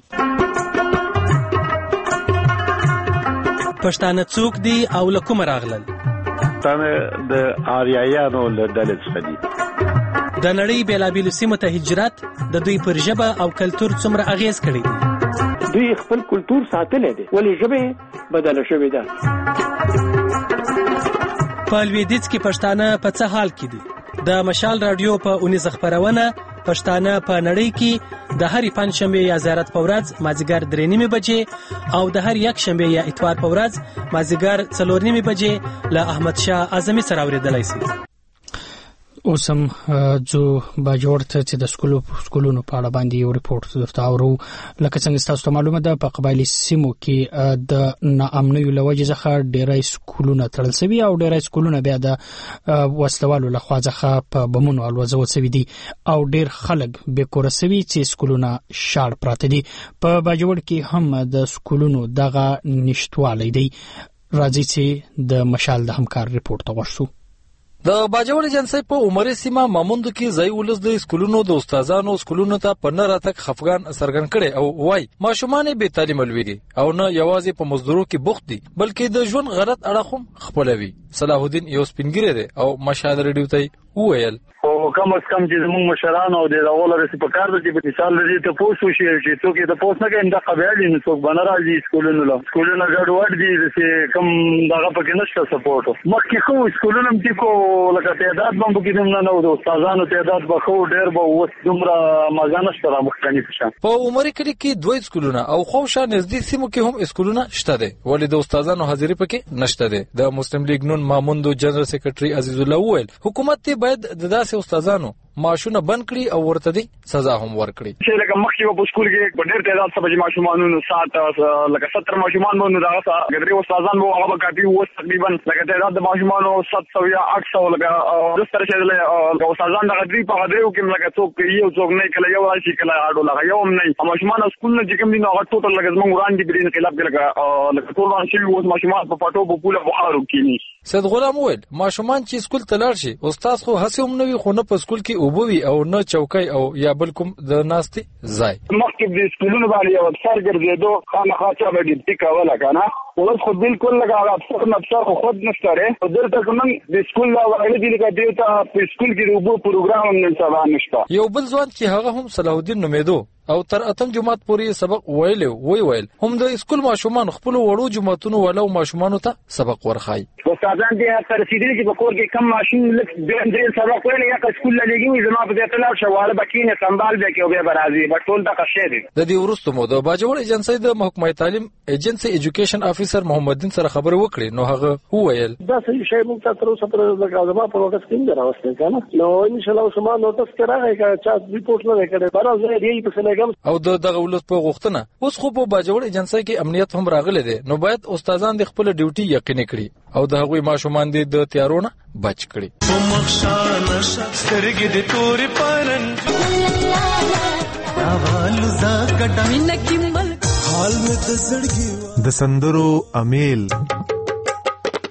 پښتانه څوک دي او له کومه راغلل؟ پښتانه د آریایانو له ډلې څخه دي. د نړۍ بیلابیلو سیمو ته هجرت د دوی پر ژبه او کلتور څومره اغیز کړی دی؟ دوی خپل کلتور ساتلی دی، ولې ژبه بدله شوې ده. په لویدیځ کې پښتانه په څه حال کې دي؟ د مشال رادیو په اونیزه خپرونه پښتانه په نړۍ کې د هرې پنجشنبې یا زیارت په ورځ مازدیګر درې نیمې بجې او د هر یک شنبې یا اتوار په ورځ مازدیګر څلور نیمې بجې له احمد شاه اعظمي سره اورېدلی شي. اوس هم جو باجوړ ته چې د سکولو سکولونو په اړه باندې یو ریپورت درته اورو. لکه څنګه ستاسو ته معلومه ده په قبایلي سیمو کې د ناامنیو له وجې څخه ډېری سکولونه تړل شوي او ډېری سکولونه بیا د وسلوالو لخوا څخه په بمونو الوځول شوي دي او ډېر خلک بې کوره شوي چې سکولونه شاړ پراته دي. په باجوړ کې هم د سکولونو دغه نشتوالی دی. راځي چې د مشال د همکار ریپورت ته غوښ شو. د باجوړ ایجنسی په عمري سیمه ماموند کې ځای ولس د سکولونو د استادانو سکولونو ته په نه راتګ خفګان څرګند کړي او وای ماشومان به تعلیم لويږي او نه یوازې په مزدورو کې بوخت دي بلکې د ژوند غلط اړخ هم خپلوي. صلاح الدین یو سپینګری دی او مشال ریډیو ته وویل او کم از کم چې زموږ مشران او د دغه لري په کار دي په مثال لري ته پوسو شي چې څوک د پوس نه کوي د قبایل نه څوک بنر راځي سکولونو له سکولونو ګډوډ دي چې کم دغه پکې نشته سپورټ مخکې خو سکولونو کې کو لکه تعداد باندې کې نه نو د استادانو تعداد به خو ډېر به وس دومره مزانه سره مختلف شي. په عمر کې کې دوه سکولونه او خوشا نزدیک سیمو کې هم سکولونه شته دي ولې د استادانو حاضری پکې نشته دي. د مسلم لیگ نون ماموندو جنرال سیکریټري عزیز الله وویل حکومت باید د داسې استادانو ماشونه بند کړي او ورته دي سزا هم ورکړي. چې لکه مخکې په سکول کې په ډېر تعداد سره ماشومانو سات لکه ستر ماشومان مونږ دغه ګډري استادان وو هغه کافي وو تقریبا لکه تعداد د ماشومانو سات سو یا آټ سو لکه د ستر چې له استادان دغه درې په غدريو کې لکه څوک یو څوک نه کله یو راشي کله اډو لغه یو نه ماشومان سکول نه چې کوم دي نو هغه ټوټل لکه زموږ وړاندې برین خلاف کې لکه لکه ټول راشي وو ماشومان په پټو په پوله بخارو کې. سید غلام وویل ماشومان چې سکول ته لاړ شي استاد خو هڅه هم نه وي خو نه په سکول کې اوبوي او نه چوکۍ او یا بل کوم د ناستي ځای. مخکې د سکولونو باندې یو افسر ګرځېدو خامخا چا به ډیپټي کوله کنه اوس خو بالکل لکه افسر افسر خو خود نشته لري دلته کوم د سکول لا وایي دي لکه دیوته په سکول کې د وبو پروګرام هم نه سبا نشته. یو بل ځوان چې هغه هم صلاح الدین نومېدو او تر اتم جماعت پورې سبق ویلو وی ویل هم د سکول ماشومان خپل وړو جماعتونو ولو ماشومانو ته سبق ورخای. استادان دې تر رسیدلي چې په کور کې کم ماشين لک درې سبق ویل یا سکول لګي زما په دې تلل شواله بکینه سنبال به کې او به برازي بټول د قشه دي. د دې ورستو مو د باجوړ ایجنسی د محکمه تعلیم ایجنسی ایجوکیشن افیسر محمد دین سره خبرې وکړې نو هغه وویل دا څه شی موږ تاسو سره پر د غاضبا په وخت کې نه راوستل کنه نو ان شاء الله سما نوټس کراغه چې ریپورت نه کړي برازه دې په سلګم او د دغه ولس په غوښتنه اوس خو په باجوړ ایجنسی کې امنیت هم راغلی دی نو باید استادان د خپل ډیوټي یقیني کړي او د هغوی ماشومان د تیارونه بچ کړي. د سندرو امیل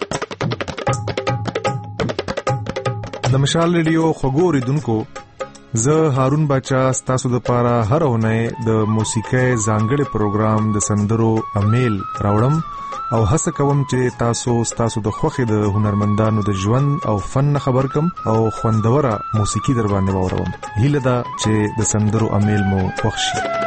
د مشال ریډیو خبرو ریډونکو زه هارون باچا ستاسو د پاره هر اونۍ د موسیقۍ ځانګړي پروګرام د سندرو امیل راوړم او هڅه کوم چې تاسو ستاسو د خوښې د هنرمندانو د ژوند او فن خبر کم او خوندوره موسیقي در باندې واورم. هیله ده چې د سندرو امیل مو خوښ شي.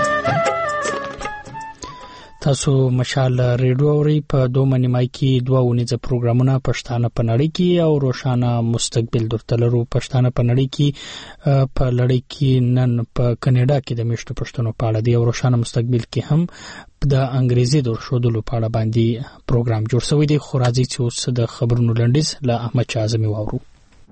تاسو مشال ریډیو اوري په دوه نیمای کې دوه ونیزه پروګرامونه پښتانه په نړۍ کې او روشانه مستقبل درتلرو پښتانه په نړۍ کې په لړۍ کې نن په کینیډا کې د میشتو پښتنو په اړه دی او روشانه مستقبل کې هم د انګریزي د شودلو په اړه باندې پروګرام جوړ شوی دی. خو راځي چې اوس د خبرونو لنډیز له احمد شاه اعظمي واورو.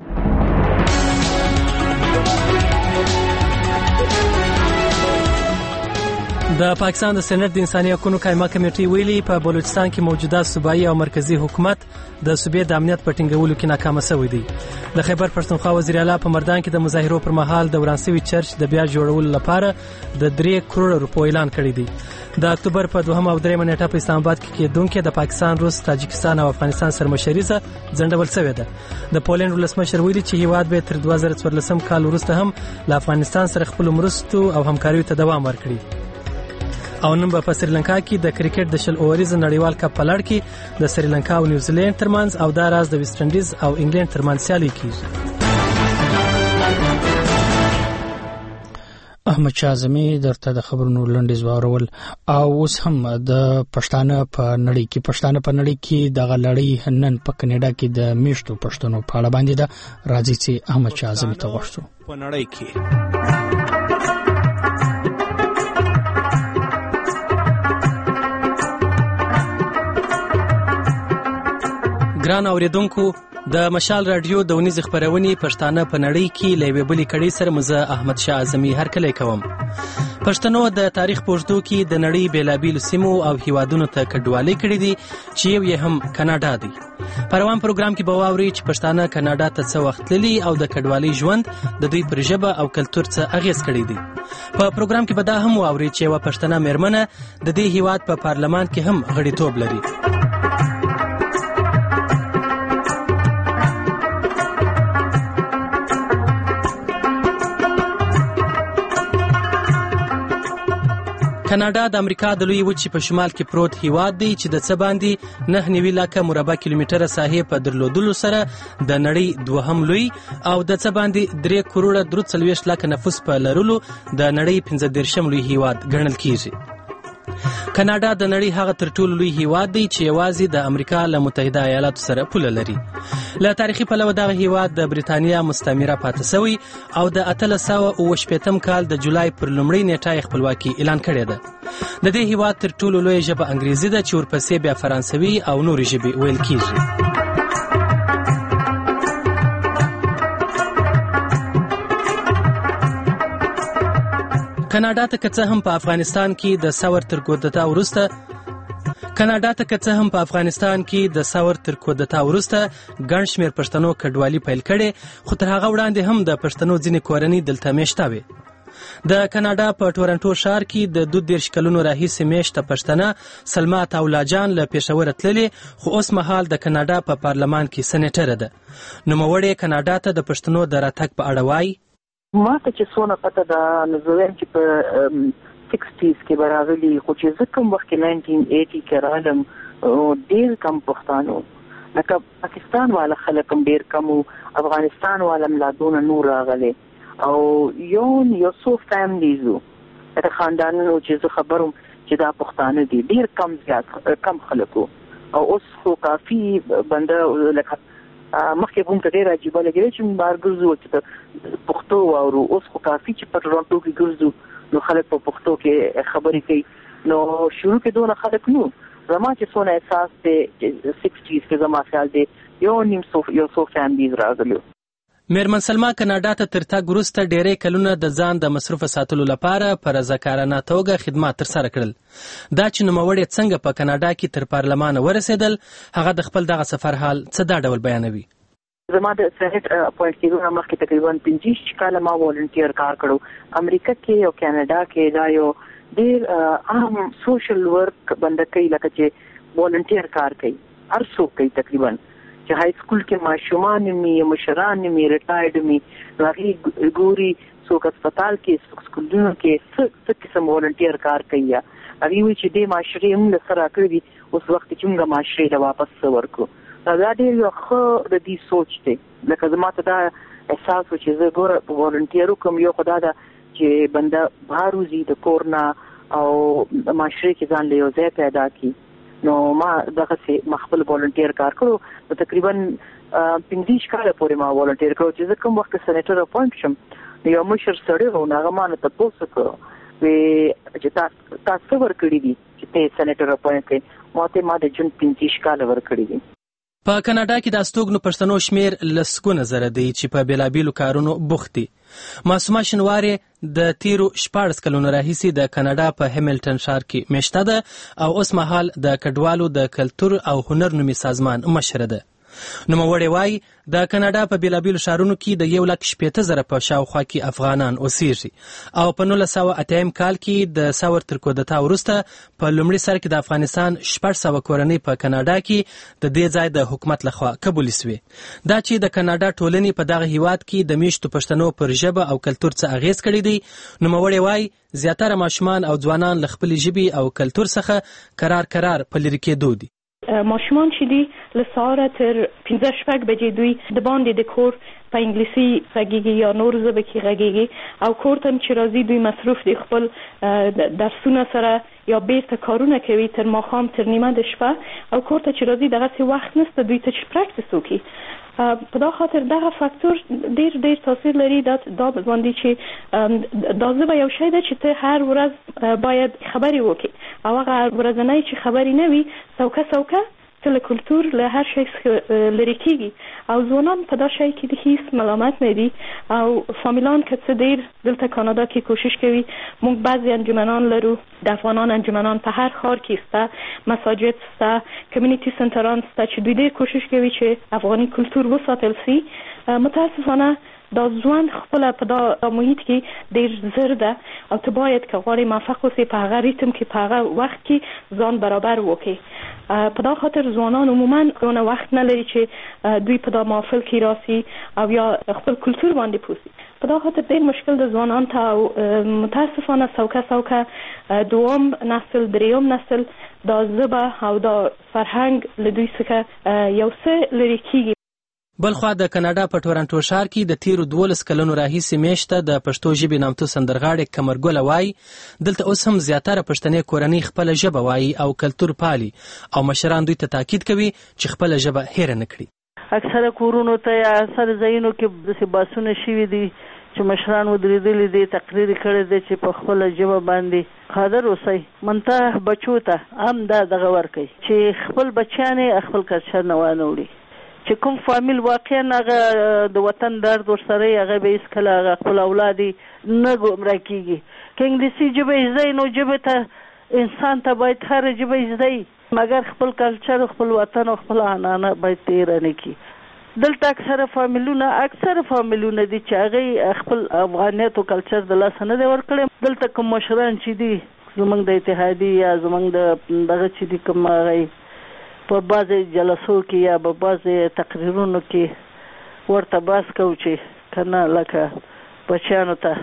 د پاکستان د سېنات د انساني حقوقو قائمه کمیټې ویلي په بلوچستان کې موجوده صوبایي او مرکزی حکومت د صوبې د امنیت په ټینګولو کې ناکام شوی دی. د خیبر پښتونخوا وزیر اعلی په مردان کې د مظاهرو پر مهال د ورانسوي چرچ د بیا جوړولو لپاره د درې کروڑ روپو اعلان کړی دی. د اکتوبر په دوهم او درېمه نیټه په اسلام آباد کې کېدونکې د پاکستان، روس، تاجکستان او افغانستان سرمشریزه ځنډول شوې ده. د پولند ولسمشر ویلي چې هیواد به تر دوه زره څوارلسم کال وروسته هم له افغانستان سره خپل مرستو او همکاریو ته دوام ورکړي. او نن په سریلانکا کې د کرکټ د شل اوریز نړیوال کپ په لړ کې د سریلانکا او نیوزیلند ترمنځ او د راز د ویسټ انډیز او انګلند ترمنځ سیالي کیږي. احمد شاه اعظمي درته د خبرونو لنډیز واورول. او اوس هم د پښتانه په نړۍ کې پښتانه په نړۍ کې دغه لړۍ نن په کینیډا کې د میشتو پښتنو په اړه باندې ده. راځي چې احمد شاه اعظمي ته ورسو. په نړۍ کې ګران اوریدونکو، د مشال رادیو د ونیز خبرونې پښتانه په نړۍ کې لوي بلی کړي سره مزه احمد شاه اعظمي هر کله کوم. پښتنو د تاریخ پوښتنو کې د نړۍ بیلابیل سیمو او هیوادونو ته کډوالي کړې دي چې یو یې هم کاناډا دی. پروان پروګرام کې به واوري چې پښتانه کاناډا ته څه وخت تللي او د کډوالي ژوند د دوی پر ژبه او کلتور څه اغیز کړی دی. په پروګرام کې به دا هم واوري چې یو پښتنه میرمنه د دې هیواد په پارلمان کې هم غړیتوب لري. کاناډا د امریکا د لوی وچې په شمال کې پروت هیواد دی چې د څه باندې نه نوي لکه مربع کیلومتره ساحې په درلودلو سره د نړۍ دوهم لوی او د څه باندې درې کروڑه درې څلوېښت لکه نفوس په لرلو د نړۍ پنځه دېرشم لوی هیواد ګڼل کیږي. کاناډا د نړۍ هغه تر ټولو لوی هیواد دی چې یوازې د امریکا له متحده ایالاتو سره پوله لري. له تاریخي پلوه دغه هیواد د بریتانیا مستعمره پاتې شوی او د اتلس سوه اووه شپېتم کال د جولای پر لومړۍ نیټه خپلواکي اعلان کړې ده. د دې هیواد تر ټولو لوی ژبه انګریزي ده چې ورپسې بیا فرانسوي او نورې ژبې ویل کیږي. کاناډا ته که څه هم په افغانستان کې د ثور تر کودتا وروسته کاناډا ته که څه هم په افغانستان کې د ثور تر کودتا وروسته ګڼ شمېر پښتنو کډوالي پیل کړې، خو تر هغه وړاندې هم د پښتنو ځینې کورنۍ دلته میشته وې. د کاناډا په ټورنټو ښار کې د دوه دېرش کلونو راهیسې میشته پښتنه سلما طاولا جان له پېښوره تللې، خو اوس مهال د کاناډا په پارلمان کې سېنیټره ده. نوموړې کاناډا ته د پښتنو د راتګ په اړه وایي: ما ته چې څونه پته ده، نو زه وایم چې په سکسټیز کې به راغلي، خو چې زه کوم وخت کې ناینټین ایټي کې رالم ډېر کم پښتانه لکه پاکستان والا خلک هم ډېر کم وو، افغانستان والا هم لا دونه نور راغلی او یو یو څو فیملیز وو لکه خاندانونو چې زه خبر وم چې دا پښتانه دي، ډېر کم زیات کم خلک وو. او اوس خو کافي بنده لکه مخکې به موږ ته ډېر عجیبه لګېده چې موږ بهر ګرځو چې پښتو واورو، اوس خو کافي چې په ټورنټو کې ګرځو نو خلک په پښتو کې خبرې کوي. نو شروع کې دونه خلک نو زما چې څونه احساس دی سکسټیز کې زما خیال دی یو نیم سو یو څو فیملیز راغلي. میرمن سلما کاناډا ته تر تګ وروسته ډېری کلونه د ځان د مصروفه ساتلو لپاره په رضاکارانه توګه خدمات ترسره کړل. دا چې نوموړې څنګه په کاناډا کې تر پارلمانه ورسېدل، هغه د خپل دغه سفر حال څه دا ډول بیانوي. زما د سېنیټ اپوینټ کېدو نه مخکې تقریبا پنځه کاله ما والنټیر کار کړو امریکا کې او کاناډا کې. دا یو ډېر عام سوشل ورک بنده کوي لکه چې والنټیر کار کوي، هر څوک کوي تقریبا چې های سکول کې ماشومان مي مشران مي ریټایرډ مي هغه ګوري څوک هسپتال کې څوک سکولونو کې څه قسم والنټیر کار کوي هغه وی چې د معاشري موږ سره کړی اوس وخت چې موږ معاشري له واپس ورکو دا ډېر یو ښه د دې سوچ دی لکه زما ته دا احساس و چې زه ګوره والنټیر کوم یو خدا دا چې بنده بهر وځي د کور نه او معاشري کې ځان له یو ځای پیدا کړي نو ما دغسې ما خپل والنټیر کار کړو نو تقریبا پنځه دېرش کاله پورې ما والنټیر کړو چې زه کوم وخت سینیټر اپوینټ شم یو مشر سړی و نو هغه ما نه تپوس وکړو چې تاسو تاسو ورکړي دي چې ته سینیټر اپوینټ کړئ ما ته ما د جون پنځه دېرش کاله ورکړي دي په کاناډا کې د استوګنو پښتنو شمیر لسګونه زره دی چې په بیلابیلو کارونو بوخت دي. معصومه شینوارې د تیرو شپاړس کلونو راهیسې د کاناډا په هیملټن ښار کې میشته ده او اوس مهال د کډوالو د کلتور او هنر نومي سازمان مشره ده. نوموړی وایي د کاناډا په بیلابیلو ښارونو کې د یو لک شپېته زره په شاوخوا کې افغانان اوسېږي او په نولس سوه اتیایم کال کې د ثور تر کودتا وروسته په لومړي سر کې د افغانستان شپږ سوه کورنۍ په کاناډا کې د دې ځای د حکومت لخوا قبول شوې. دا چې د کاناډا ټولنې په دغه هیواد کې د میشتو پښتنو پر ژبه او کلتور څه اغیز کړی دی. نوموړی وایي زیاتره ماشومان او ځوانان له خپلې ژبې او کلتور څخه قرار قرار په لرې کېدو دي. ماشومان چې دي له سهاره تر پنځه شپږ بجې دوی د باندې د کور په انګلیسي غږیږي یا نور ژبه کې غږیږي او کور ته چې راځي دوی مصروف دي خپل درسونه سره یا بیرته کارونه کوي تر ماښام تر نیمه د شپه او کور ته چې راځي دغسې وخت نشته دوی ته چې پریکټس وکړي. په دا خاطر دغه فاکتور ډیر ډیر تاثیر لري دا دا باندې چې دا ژبه یو شی ده چې ته هر ورځ باید خبرې وکړي او هغه ورځنی چې خبرې نه وي سوکه سوکه ته له کلتور له هر شی لرې کېږي او ځوانان په دا شی کې د هیڅ ملامت نه دي او فامیلان که څه ډېر دلته کاناډا کې کوشش کوي. موږ بعضې انجمنان لرو د افغانان انجمنان په هر ښار کې شته مساجد شته کمیونټي سنټران شته چې دوی ډېر کوشش کوي چې افغاني کلتور وساتل سي. متاسفانه دا ځوان خپله په دا محیط کې ډېر زر ده او ته باید که غواړې موفق اوسې په هغه ریتم کې په هغه وخت کې ځان برابر وکړې. په دا خاطر ځوانان عموما دونه وخت نه لري چې دوی په دا محفل کې راسي او یا خپل کلتور باندې پوسي. په دا خاطر ډېر مشکل د ځوانان ته او متاسفانه سوکه سوکه دوم نسل دریم نسل دا ژبه او دا فرهنګ له دوی څخه یو څه لرې کېږي. بلخوا د کاناډا په ټورنټو ښار کې د تیرو دولس کلونو راهیسې میشته د پښتو ژبې نامتو سندرغاړې قمرګله وایي دلته اوس هم زیاتره پښتنې کورنۍ خپله ژبه وایي او کلتور پالي او مشران دوی ته تاکید کوي چې خپله ژبه هیره نه کړي. اکثره کورونو ته یا اکثر ځایونو کې داسې بحثونه شوي دي چې مشران ودرېدلي دي تقریر کړی دی چې په خپله ژبه باندې قادر اوسئ منته بچو ته هم دا دغه ورکوي چې خپل بچیان یې خپل کلچر نه وانه وړي چې کوم فامیل واقعا هغه د وطن درد ورسره هغه به هېڅکله هغه خپل اولاد نه ګمراه کېږي. که انګلیسي ژبه یې زده نو ژبې ته انسان ته باید هره ژبه یې زده مګر خپل کلچر خپل وطن او خپل عنعنه باید تېره نه کړي. دلته اکثره فامیلونه اکثره فامیلونه دي چې هغوی خپل افغانیت او کلچر د لاسه نه دی ورکړی. دلته کوم مشران چې دي زموږ د اتحادیې یا زموږ د دغه چې دي کوم هغوی په بعضې جلسو کې یا په بعضې تقریرونو کې ورته بحث کوو چې که نه لکه بچیانو ته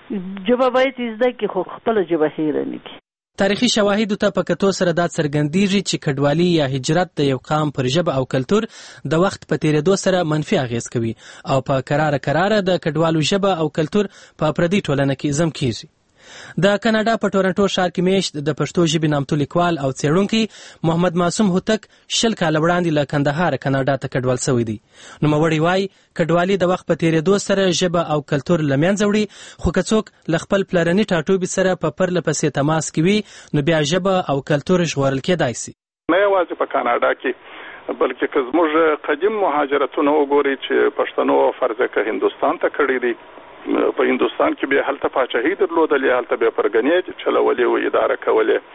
ژبه باید زده کړي خو خپله ژبه هېره نه کړي. تاریخي شواهدو ته په کتو سره دا څرګندېږي چې کډوالي یا هجرت د یو قام پر ژبه او کلتور د وخت په تېرېدو سره منفي اغیز کوي او په کراره کراره د کډوالو ژبه او کلتور په پردي ټولنه کې ضم کېږي. د کاناډا په ټورنټو ښار کې میشت د پښتو ژبې نامتو لیکوال او څېړونکی محمد معصوم هوتک شل کاله وړاندې له کندهاره کاناډا ته کډوال شوی دی. نوموړی وایي کډوالي د وخت په تېرېدو سره ژبه او کلتور له منځه وړي خو که څوک له خپل پلرني ټاټوبي سره په پرله پسې تماس کې وي نو بیا ژبه او کلتور ژغورل کېدای سي. نه یوازې په کاناډا کې بلکې که زموږ قدیم مهاجرتونه وګورئ چې پښتنو فرض که هندوستان ته کړي دي په هندوستان کې به هلته پاچاهي درلودلې هلته به پرګنې چلولې او اداره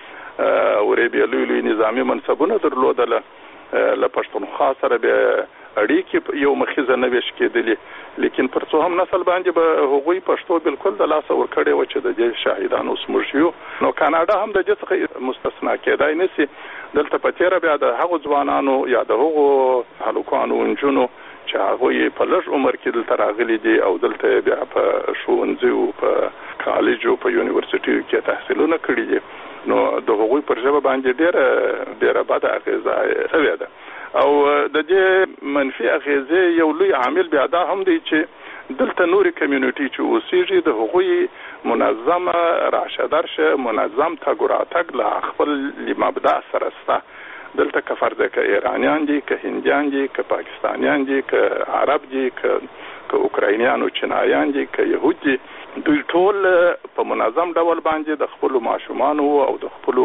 کولې ورې به لوی لوی نظامی منصبونه درلودله له پښتونخوا سره به اړیکې یو مخیزه نه ویش کېدلې لیکن پر څو هم نسل باندې به هغوی پښتو بالکل د لاس ور کړې و چې د دې شاهدانو سمور شو. نو کاناډا هم د دې څخه مستثنا کېدای نشي. دلته په تیر بیا د هغو ځوانانو یا د هغو هلکانو انجونو چې هغه په لږ عمر کې دلته راغلي دي او دلته بیا په ښوونځي او په کالج او په یونیورسيټي کې تحصیلونه کړي دي نو د هغوی پر ژبه باندې ډېره ډېره بده اغیزه شوې ده او د دې منفي اغیزه یو لوی عامل بیا دا هم دی چې دلته نوري کمیونټي چې اوسېږي د هغوی منظمه راشه درشه منظم تګوراتګ له خپل مبدا سره ستا دلته که فرض که ایرانیان دي که هندیان دي که پاکستانیان دي که عرب دي که که اوکراینیان او چینایان دي که يهود دي دوی ټول په منظم ډول باندې د خپل ماشومان او د خپل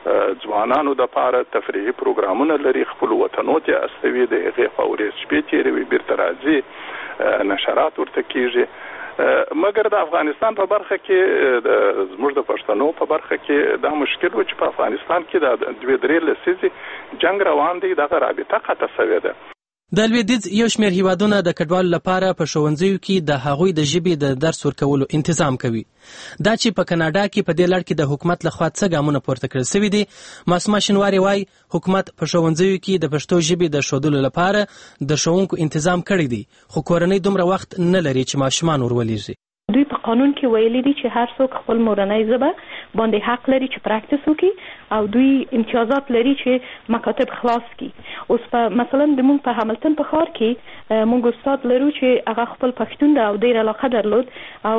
ځوانانو د لپاره تفریحي پروګرامونه لري خپل وطنو ته استوي د هغه فوري شپې تیروي بیرته راځي نشرات ورته کیږي مګر د افغانستان په برخه کې د زموږ د پښتنو په برخه کې دا مشکل و چې په افغانستان کې د دوه درې لسیزې جنگ روان دی دغه رابطه قطع شوې ده. د لویدیځ یو شمېر هیوادونه د کډوالو لپاره په ښوونځیو کې د هغوی د ژبې د درس ورکولو تنظیم کوي. دا چې په کاناډا کې په دې لړ کې د حکومت لخوا څه ګامونه پورته کړل شوي دي. معصومه شینواري وایي حکومت په ښوونځیو کې د پښتو ژبې د ښودلو لپاره د ښوونکو تنظیم کړی دی خو کورنۍ دومره وخت نه لري چې ماشومان ورولېږي. دوی په قانون کې ویلي دي چې هر څوک خپل مورنۍ ژبه باندې حق لري چې پریکټیس وکړي او دوی امتیازات لري چې مکاتب خلاص کړي. اوس په مثلا د مونږ په هاملتن په ښار کې مونږ استاد لرو چې هغه خپل پښتون ده او ډېر علاقه درلود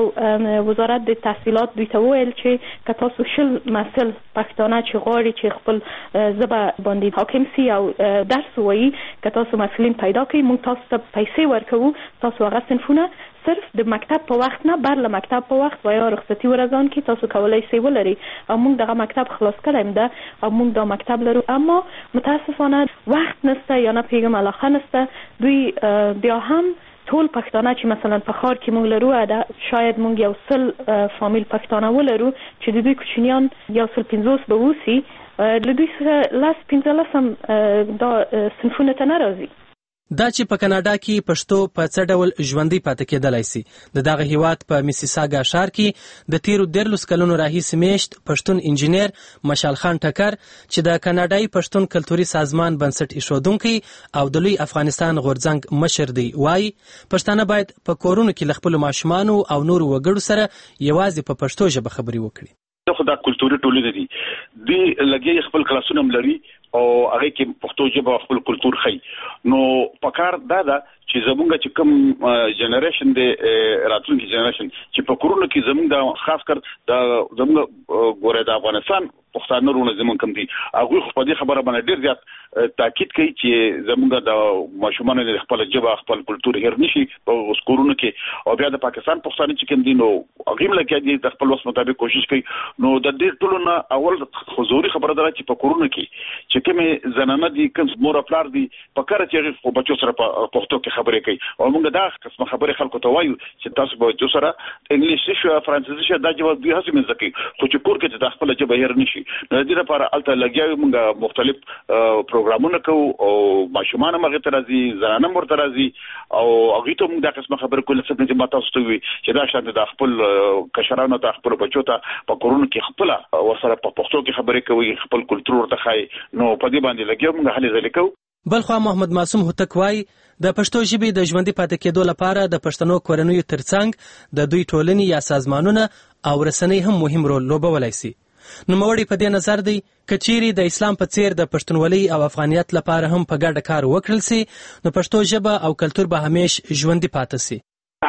او وزارت د تحصیلات دوی ته ویل چې که تاسو شل محصل پښتانه چې غواړي چې خپل ژبه باندې حاکم سي او درس ووایي که تاسو محصلین پیدا کړئ مونږ تاسو ته پیسې ورکوو تاسو هغه صنفونه صرف د مکتب په وخت نه بر له مکتب په وخت و یا رخصتي ورځان کې تاسو کولای شئ ولري او موږ دغه مکتب خلاص کړم ده او موږ دا مکتب لرو اما متاسفانه وخت نشته یا نه پیغام علاقه نشته. دوی بیا هم ټول پښتانه چې مثلا په ښار کې موږ لرو دا شاید موږ یو سل فامیل پښتانه ولرو چې د دوی کوچنیان یو سل پنځوس به وسی له دوی سره لاس پنځلس هم دا صنفونه ته نه راځي. دا چې په کاناډا کې پښتو په څه ډول ژوندۍ پاتې کېدلای شي د دغه هیواد په میسیساګا ښار کې د تیرو دیرلس کلونو راهیسې میشت پښتون انجینیر مشال خان ټکر چې د کاناډایي پښتون کلتوري سازمان بنسټ ایښودونکی او د لوی افغانستان غورځنګ مشر دی وایي پښتانه باید په کورونو کې له خپلو ماشومانو او نورو وګړو سره یوازې په پښتو ژبه خبرې وکړي. خو دا کلتوري ټولنه دي دوی لګي خپل کلاسونه لري او هغه کې پښتو ژبه خپل کلتور خي نو پکار دا دا چې زمونږ چې کوم جنریشن دی راتلونکي جنریشن چې په کورونو کې زمونږ د خاص کر د زمونږ ګوره د افغانستان پښتانه رونه زمونږ کم دي هغه خو دې خبره باندې ډیر زیات تاکید کوي چې زمونږ د ماشومان د خپل ژبه خپل کلتور هیر نشي په کورونو کې او بیا د پاکستان پښتانه چې کوم دي نو هغه لکه دې د خپل وس مطابق کوشش کوي نو د دې ټولو نه اول حضوري خبره ده چې په کورونو کې چې کوم زنانه دي کوم مور خپل دي په کار چې خو بچو سره په پښتو کې خبرې کوي او موږ دا قسم خبرې خلکو ته وایو چې تاسو به بچو سره انګلیسي شو فرانسوي شو دا جواب دوی هڅه مې زکي خو چې کور کې د خپل ژبه هیر نشي د دې لپاره الته لګیاو موږ مختلف پروګرامونه کوو او ماشومان مغه ترازی زنانه مور ترازی او هغه ته موږ دا قسم خبرې کول څه چې ماته تاسو وي چې دا شاته د خپل کشرانو ته خپل بچو ته په کورونو کې خپل ورسره په پښتو کې خبرې کوي خپل کلتور ته خای نو په دې باندې لګیاو موږ هلي ځلې کوو. بلخوا محمد معصوم هوتک وای د پښتو ژبې د ژوندۍ پاتې کېدو لپاره د پښتنو کورنیو ترڅنګ د دوی ټولنې یا سازمانونه او رسنۍ هم مهم رول لوبولای شي. نوموړی په دې نظر دی کچيري د اسلام په څیر د پښتونولۍ او افغانیت لپاره هم په ګډه کار وکړل شي نو پښتو ژبه او کلتور به همیشه ژوندۍ پاتې شي.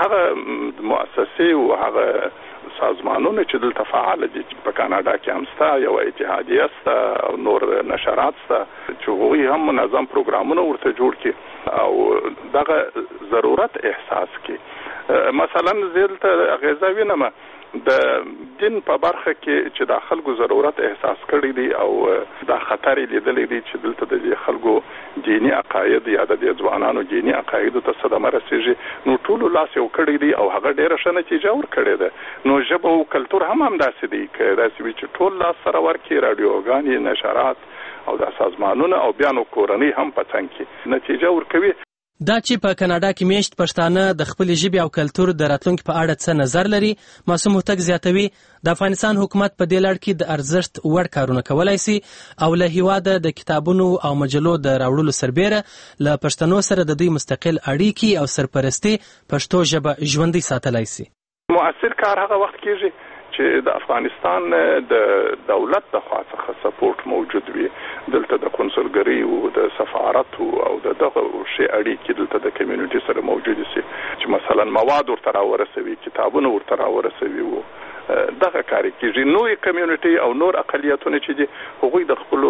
هغه مؤسسې او هغه سازمانونه چې دلته فعال دي په کاناډا کې هم ستا یو اتحادیه ستا او نور نشرات ستا چې هغوی هم منظم پروګرامونه ورته جوړ کړي او دغه ضرورت احساس کړي. مثلا زلته اغیزه وینم د دین په برخه کې چې د خلکو ضرورت احساس کړی دی او د خطر لیدلې دي چې دلته د خلکو دینی عقاید یا د ځوانانو دینی عقاید ته صدمه رسیږي نو ټول لاس یو کړی دی او هغه ډیره ښه نتیجه ورکړې ده نو ژبه او کلتور هم همداسې دی که داسې چې ټول لاس سره ورکړي رادیوګانې نشرات او د سازمانونه او بیا نو کورنۍ هم په څنګ کې نتیجه ورکوي. دا چې په کاناډا کې میشت پښتانه د خپل ژبې او کلتور د راتلونکي په اړه څه نظر لري، معصوم هوتک زیاتوي د افغانستان حکومت په دې لړ کې د ارزښت وړ کارونه کولای شي او له هیواده د کتابونو او مجلو د راوړلو سربېره له پښتنو سره د دوی مستقل اړیکې او سرپرستی پښتو ژبه ژوندۍ ساتلای شي. مؤثر کار هغه وخت کېږي چې د افغانستان د دولت د خوا څخه سپورټ موجود وي، دلته د کنسولګری او د سفارت او د دغه شی اړیکې دلته د کمیونټي سره موجود شي چې مثلا مواد ورته راورسوي، کتابونه ورته راورسوي او دغه کار کېږي. نوې کمیونټي او نور اقلیتونه چې دي هغوی د خپل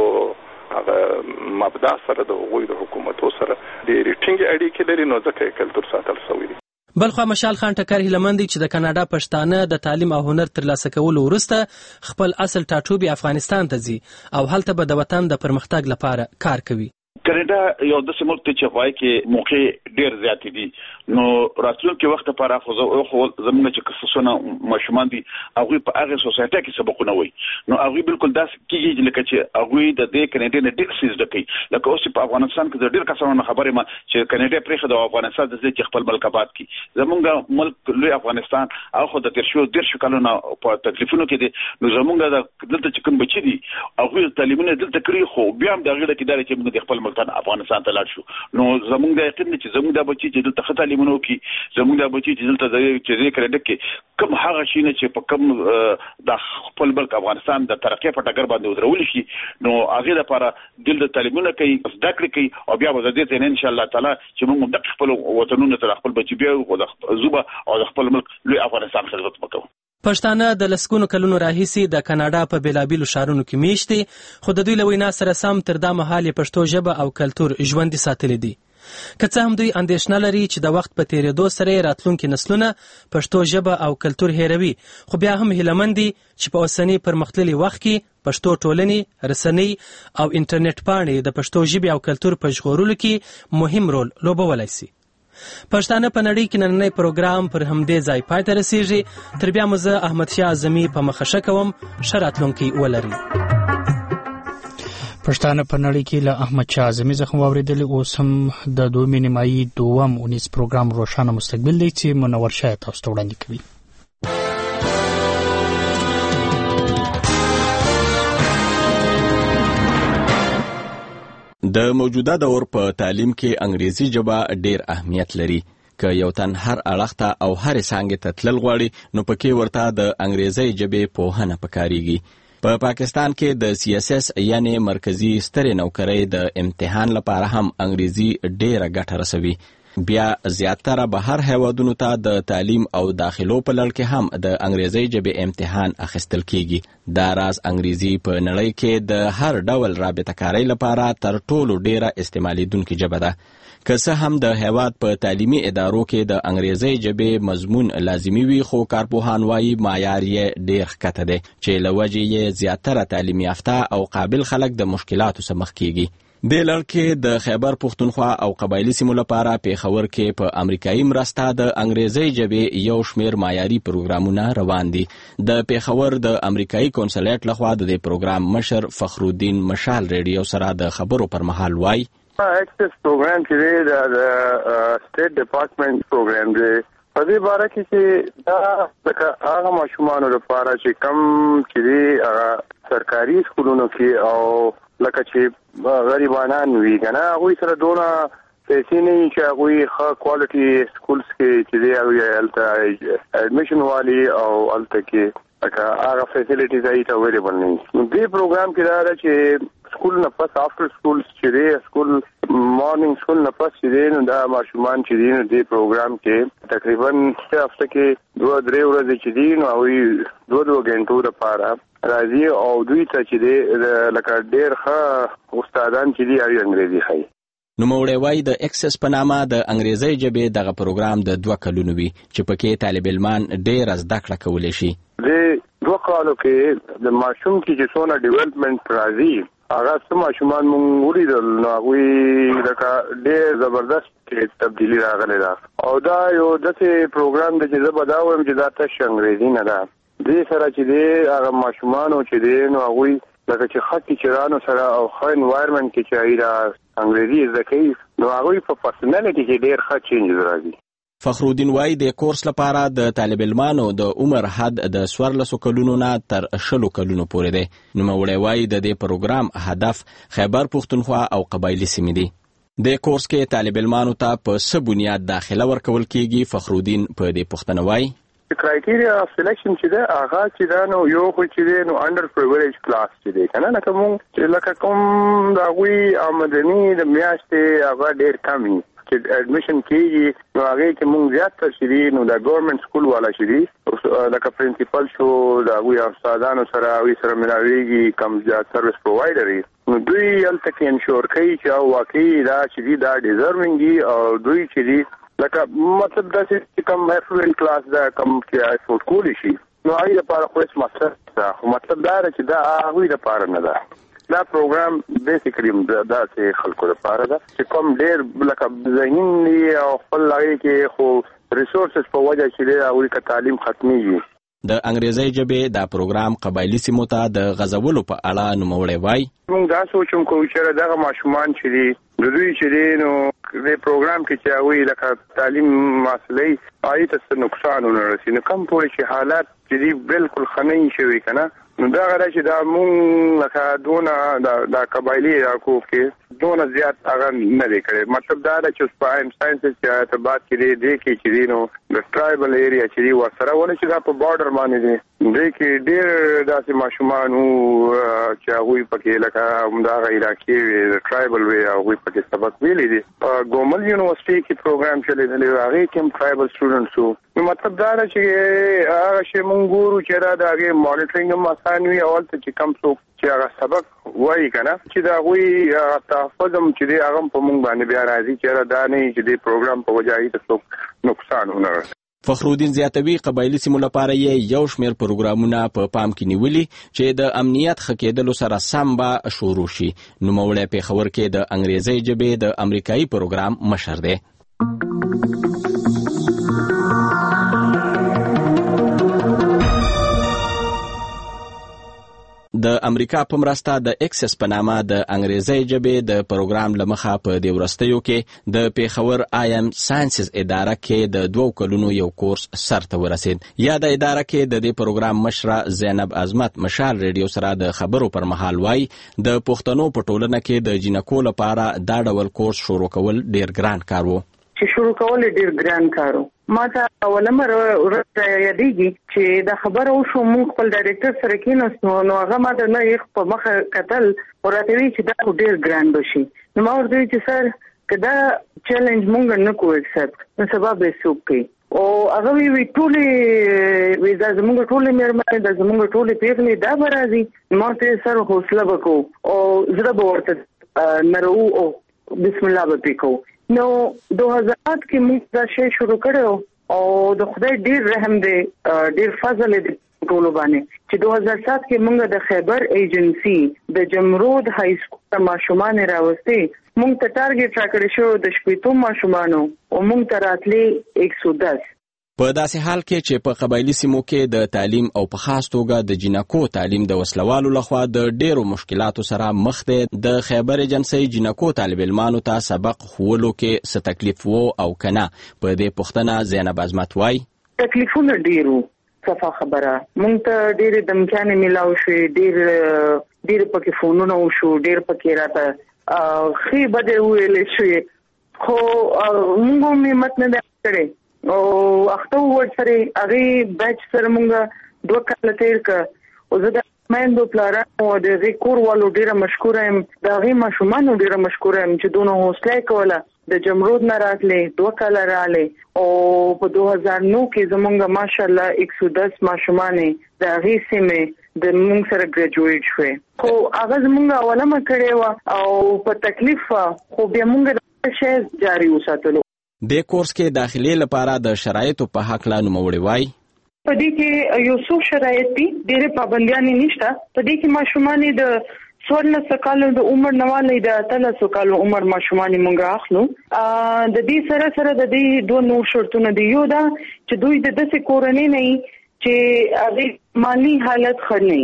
هغه مبدا سره د هغوی د حکومتو سره ډېرې ټینګې اړیکې لري، نو ځکه یې کلتور ساتل شوی دی. بلخوا مشال خان ټکر هیلمند چې د کاناډا پښتانه د تعلیم او هنر ترلاسه کولو وروسته خپل اصل ټاټوبي افغانستان ته ځي او هلته به د وطن د پرمختګ لپاره کار کوي. کاناډا یو داسې ملک دی چې غواړي کې موقع ډېر زیات دي، نو راتلونکي وخت لپاره خو زموږ چې کسونه ماشومان دي هغوی په هغه سوسایټي کې سبقونه وایي، نو هغوی بالکل داسې کېږي لکه چې هغوی د دې کاناډا نه ډېر څه زده کوي. لکه اوس په افغانستان کې د ډېر کسانو خبرې ما چې کاناډا پرېښه د افغانستان د ځای خپل ملک آباد کړي. زموږ ملک لوی افغانستان هغه د تیر شو ډېر شو کلونه په تکلیفونو کې دي، نو زموږ د دلته چې کوم بچي دي هغوی تعلیمونه دلته کړي، خو بیا هم د هغې ډکې داري چې موږ د خپل ملک افغانستان ته لاړ شو، نو زموږ د یقین چې زموږ د بچي چې دلته ښه تعلیمونه وکړي، زموږ د بچي چې دلته چې دې کاناډا کې کوم هغه شي نه چې په کوم د خپل ملک افغانستان د ترقۍ په ټکر باندې ودرول شي، نو هغې لپاره دلته تعلیمونه کوي، زده کړې کوي او بیا به د دې ته ان شاء الله تعالی چې موږ د خپل وطنونو ته خپل بچي بیا او د زوبه او د خپل ملک لوی افغانستان خدمت وکړو. پښتانه د لسګونو کلونو راهیسې د کاناډا په بیلابیلو ښارونو کې میشت دي، خو د دوی له وینا سره سم تر دا مهال یې پښتو ژبه او کلتور ژوندي ساتلی دي. که څه هم دوی اندېښنه لري چې د وخت په تېرېدو سره راتلونکي نسلونه پښتو ژبه او کلتور هېروي، خو بیا هم هیلهمند دي چې په اوسني پرمختللي وخت کې پښتو ټولنې، رسنۍ او انټرنیټ پاڼې د پښتو ژبې او کلتور په ژغورلو کې مهم رول لوبولی شي. پښتانه په نړۍ کې نننی پروګرام پر همدې ځای پای ته رسیږي. تر بیا مو زه احمدشاه اعظمي په مخه ښه کوم، ښه راتلونکی ولري. پښتانه په نړۍ کې له احمدشاه اعظمي څخه واورېدلې. اوس هم د دویمې نیمایي دوم اونیز پروګرام روښانه مستقبل دی چې منور شاه تاسو ته وړاندې کوي. د موجوده دور په تعلیم کې انګریزي ژبه ډېر اهمیت لري. که یو تن هر اړخ ته او هر څانګې ته تلل غواړي نو پکې ورته د انګریزي ژبې پوهنه پکارېږي. په پاکستان کې د سی اس اس یعنی مرکزی سترې نوکرۍ د امتحان لپاره هم انګریزي ډېره ګټه رسوي. بیا زیاتره بهر هیوادونو ته د تعلیم او داخلو په لړ کې هم د انګریزي ژبې امتحان اخیستل کیږي. دا راز انګریزي په نړۍ کې د هر ډول رابطه کارۍ لپاره تر ټولو ډیره استعمالیدونکې ژبه ده. که څه هم د هیواد په تعلیمي ادارو کې د انګریزي ژبې مضمون لازمي وي، خو کارپوهان وایي معیار یې ډیر ښکته دی چې له وجې یې زیاتره تعلیم یافته او قابل خلک د مشکلاتو سره مخ کیږي. د لړ کې د خیبر پښتونخوا او قبایلی سیمو لپاره پیښور کې په امریکایي مرسته د انګریزي ژبې یو شمیر معیاري پروګرامونه روان دي. د پیښور د امریکایي کونسلیت لخوا د دې پروګرام مشر فخرالدین مشال ریډیو سره د خبرو پر مهال وایي اکسس پروګرام چې دی د سټیټ ډپارټمنټ پروګرام دی. په دې باره کې چې دا د هغه ماشومانو لپاره چې کم چې دی سرکاري سکولونو کې او لکه چې غریبانان وي کنه هغوی سره دونه پیسې نه وي چې هغوی ښه کوالټي سکولز کې چې دی هغوی هلته اډمیشن والي او هلته کې لکه هغه فیسیلیټیز هغوی ته اویلیبل نه وي. نو دې پروګرام کې دا ده چې سکول نه پس آفټر سکول چې دی سکول مارنینګ سکول نه پس چې دی نو دا ماشومان چې دی نو دې پروګرام کې تقریبا هفته کې دوه درې ورځې چې دی نو هغوی دوه دوه غنټو لپاره راځي او دوی ته چې دی لکه ډېر ښه استادان چې دی هغوی انګریزي ښایي. نوموړی وایي د اکسس په نامه د انګریزي ژبې دغه پروګرام د دوه کلونو وي چې پکې طالب علمان ډېره زده کړه کولی شي. د دوه کالو کې د ماشوم کې چې څونه ډیولپمنټ راځي هغه څه ماشومان مونږ ولیدل نو هغوی لکه ډېر زبردست تبدیلي راغلی ده او دا یو داسې پروګرام دی چې زه به دا وایم چې دا تش انګریزي نه ده. دې سره چې دی هغه ماشومانو چې دی نو هغوی لکه چې خط چرانو سره او خو انوایرنمنت کې چې ایرا انګریزي ځکه نو هغه په پرسنالټي کې ډېر ښه چینج راځي. فخرالدین وای د کورس لپاره د طالب علمانو د عمر حد د څوارلسو کلونو نه تر شلو کلونو پورې دی. نوموړی وای د دې پروګرام هدف خیبر پښتونخوا او قبایلی سیمې دي. د کورس کې طالب علمانو ته په څه بنیاد داخله ورکول کیږي؟ فخرالدین په دې پوښتنه وای کرایټیریا اف سلیکشن چې دا هغه چې دا نو یو خو چې دی نو انډر پریویلیج کلاس چې دی کنه نه کوم چې لکه کوم دا وی آمدنی د میاشتې هغه ډیر کم وي چې اډمیشن کیږي نو هغه کې مونږ زیات تر شری نو دا ګورنمنت سکول والا شری لکه پرنسپل شو دا وی استادانو سره وی سره ملاویږي کم زیات سرویس پرووایډر نو دوی الته کې انشور کوي چې واقعي دا چې دا ډیزروینګي او دوی چې لکه مطلب دا چې کوم افلوئنت کلاس دا کوم چې افورد کولی شي نو هغه لپاره خو هیڅ مقصد دا خو مطلب دا چې دا هغه لپاره نه ده. دا پروګرام بیسیکلی دا چې خلکو لپاره ده چې کوم ډېر لکه ذهین او خپل لاري کې خو ریسورسز په وجه چې هغه کې تعلیم ختميږي. د انګریزي ژبې دا پروګرام قبایلی سیمو ته د غزولو په اړه نوموړی وای موږ دا سوچوم کوو چې دغه ماشومان چې دي د دوی چې دي نو د پروګرام کې چې هغه لکه تعلیم مسلې آی ته نقصان نه رسي نو کوم پوه شي حالات چې دي بالکل خنۍ شوی کنه نو دا غواړي چې دا مونږ لکه دونه دا قبایلی علاقو کې دونه زیات هغه نه دی کړی. مطلب دا چې سپایم ساينس چې ته بات کړې دي کې چې دي نو د ټرایبل ایریا چې دی ورسره ونه چې دا په بارډر باندې دی دې کې ډېر داسې ماشومان چې هغه پکې لکه دا غیر علاقې د ټرایبل وی هغه پکې سبق ویلي دي. ګومل یونیورسيټي کې پروګرام چلے دی هغه کې ټرایبل سټوډنټسو نو مطلب دا چې هغه چې مونږ ګورو چې دا هغه مانیټرینګ سانوي اول ته چې کم څوک چې هغه سبق وایي کنه چې دا غوي تحفظ هم چې هغه په مونږ باندې بیا راځي چې دا نه چې د پروګرام په وجه ته څوک نقصان ونه رسي. فخرالدین زیاتوی قبایلی سیمو لپاره یې یو شمېر پروګرامونه په پام کې نیولي چې د امنیت ښه کېدلو سره سم به شروع شي. نوموړی پېښور کې د انګریزي ژبې د امریکایي پروګرام مشر دی. د امریکا په مرسته د اکسس په نامه د انګریزي ژبې د پروګرام لمخه په دې ورستیو کې د پیښور آی ایم ساينسز اداره کې د دوو کلونو یو کورس سرته ورسید. یا د اداره کې د دې پروګرام مشره زینب عظمت مشال ریډیو سره د خبرو پر مهال وای د پښتنو په ټولنه کې د جنکو لپاره دا ډول کورس شروع کول ډیر ګران کار وو. چې شروع کول ډیر ګران کارو ما ته اولمر ورته یادېږي چې دا خبره وشو موږ خپل ډایریکټر سره کېناستو نو هغه ما ته نه یې په مخه کتل ورته وی چې دا ډیر ګران بشي نو ما ورته وی چې سر کدا چیلنج مونږ نه کوو اکسپټ نو سبب یې څوک کوي او هغه وی ټولې وی دا زموږ ټولې مېرمنې دا زموږ ټولې پیغلې دا برازي ما ته سر حوصله وکړو او زړه به ورته نرو او بسم الله به وکړو. نو دوه هزار کې موږ دا شی شروع کړو او د خدای ډیر رحم دی ډیر فضل دی ټولو باندې چې دوه هزار سات کې موږ د خیبر ایجنسی د جمرود های سکول ماشومان راوستي موږ ته ټارګټ راکړی شو د شپږو ماشومانو او موږ ته راتلې یک سو دس. په داسې حال کې چې په قبایلی سیمو کې د تعلیم او په خاص توګه د جنکو تعلیم د وسلوالو لخوا د ډیرو مشکلاتو سره مخ دی د خیبر ایجنسی جنکو طالب علمانو ته سبق ښوولو کې څه تکلیف وو او کنه په دې پوښتنه زینب عظمت وای تکلیفونه ډیرو صفه خبره مونږ ته ډیر دمکانې ملاو شي ډیر ډیر پکې فونونه وشو ډیر پکې راته خې بده ویلې شي خو موږ مې مت نه کړې او اخته ور سره هغه بیچ سره مونږ دوه کال تیر ک او زه د مېندو پلارانو د ریکور والو ډیره مشکور یم د هغه ماشومان ډیره مشکور یم چې دونه حوصله کوله د جمرود نه راتلې دوه کال رااله او په دوه هزار نو کې زمونږ ماشاءالله یک سو دس ماشومان د هغه سیمه د مونږ سره ګریجویټ شوه خو هغه زمونږ اولمه کړې و او په تکلیف خو بیا مونږ د شی جاری وساتلو. د کورس کې داخلي لپاره د شرایطو په حق لا نوموړی وای په دې کې یو څو شرایط دي ډېر پابندیاں نشته په دې کې ماشومان د څوارلس کالو د عمر نواله د اتلس کالو عمر ماشومان مونږ اخلو د دې سره سره د دې دوه نور شرطونه دي یو دا چې دوی د داسې کورنۍ نه چې هغه مالی حالت ښه نه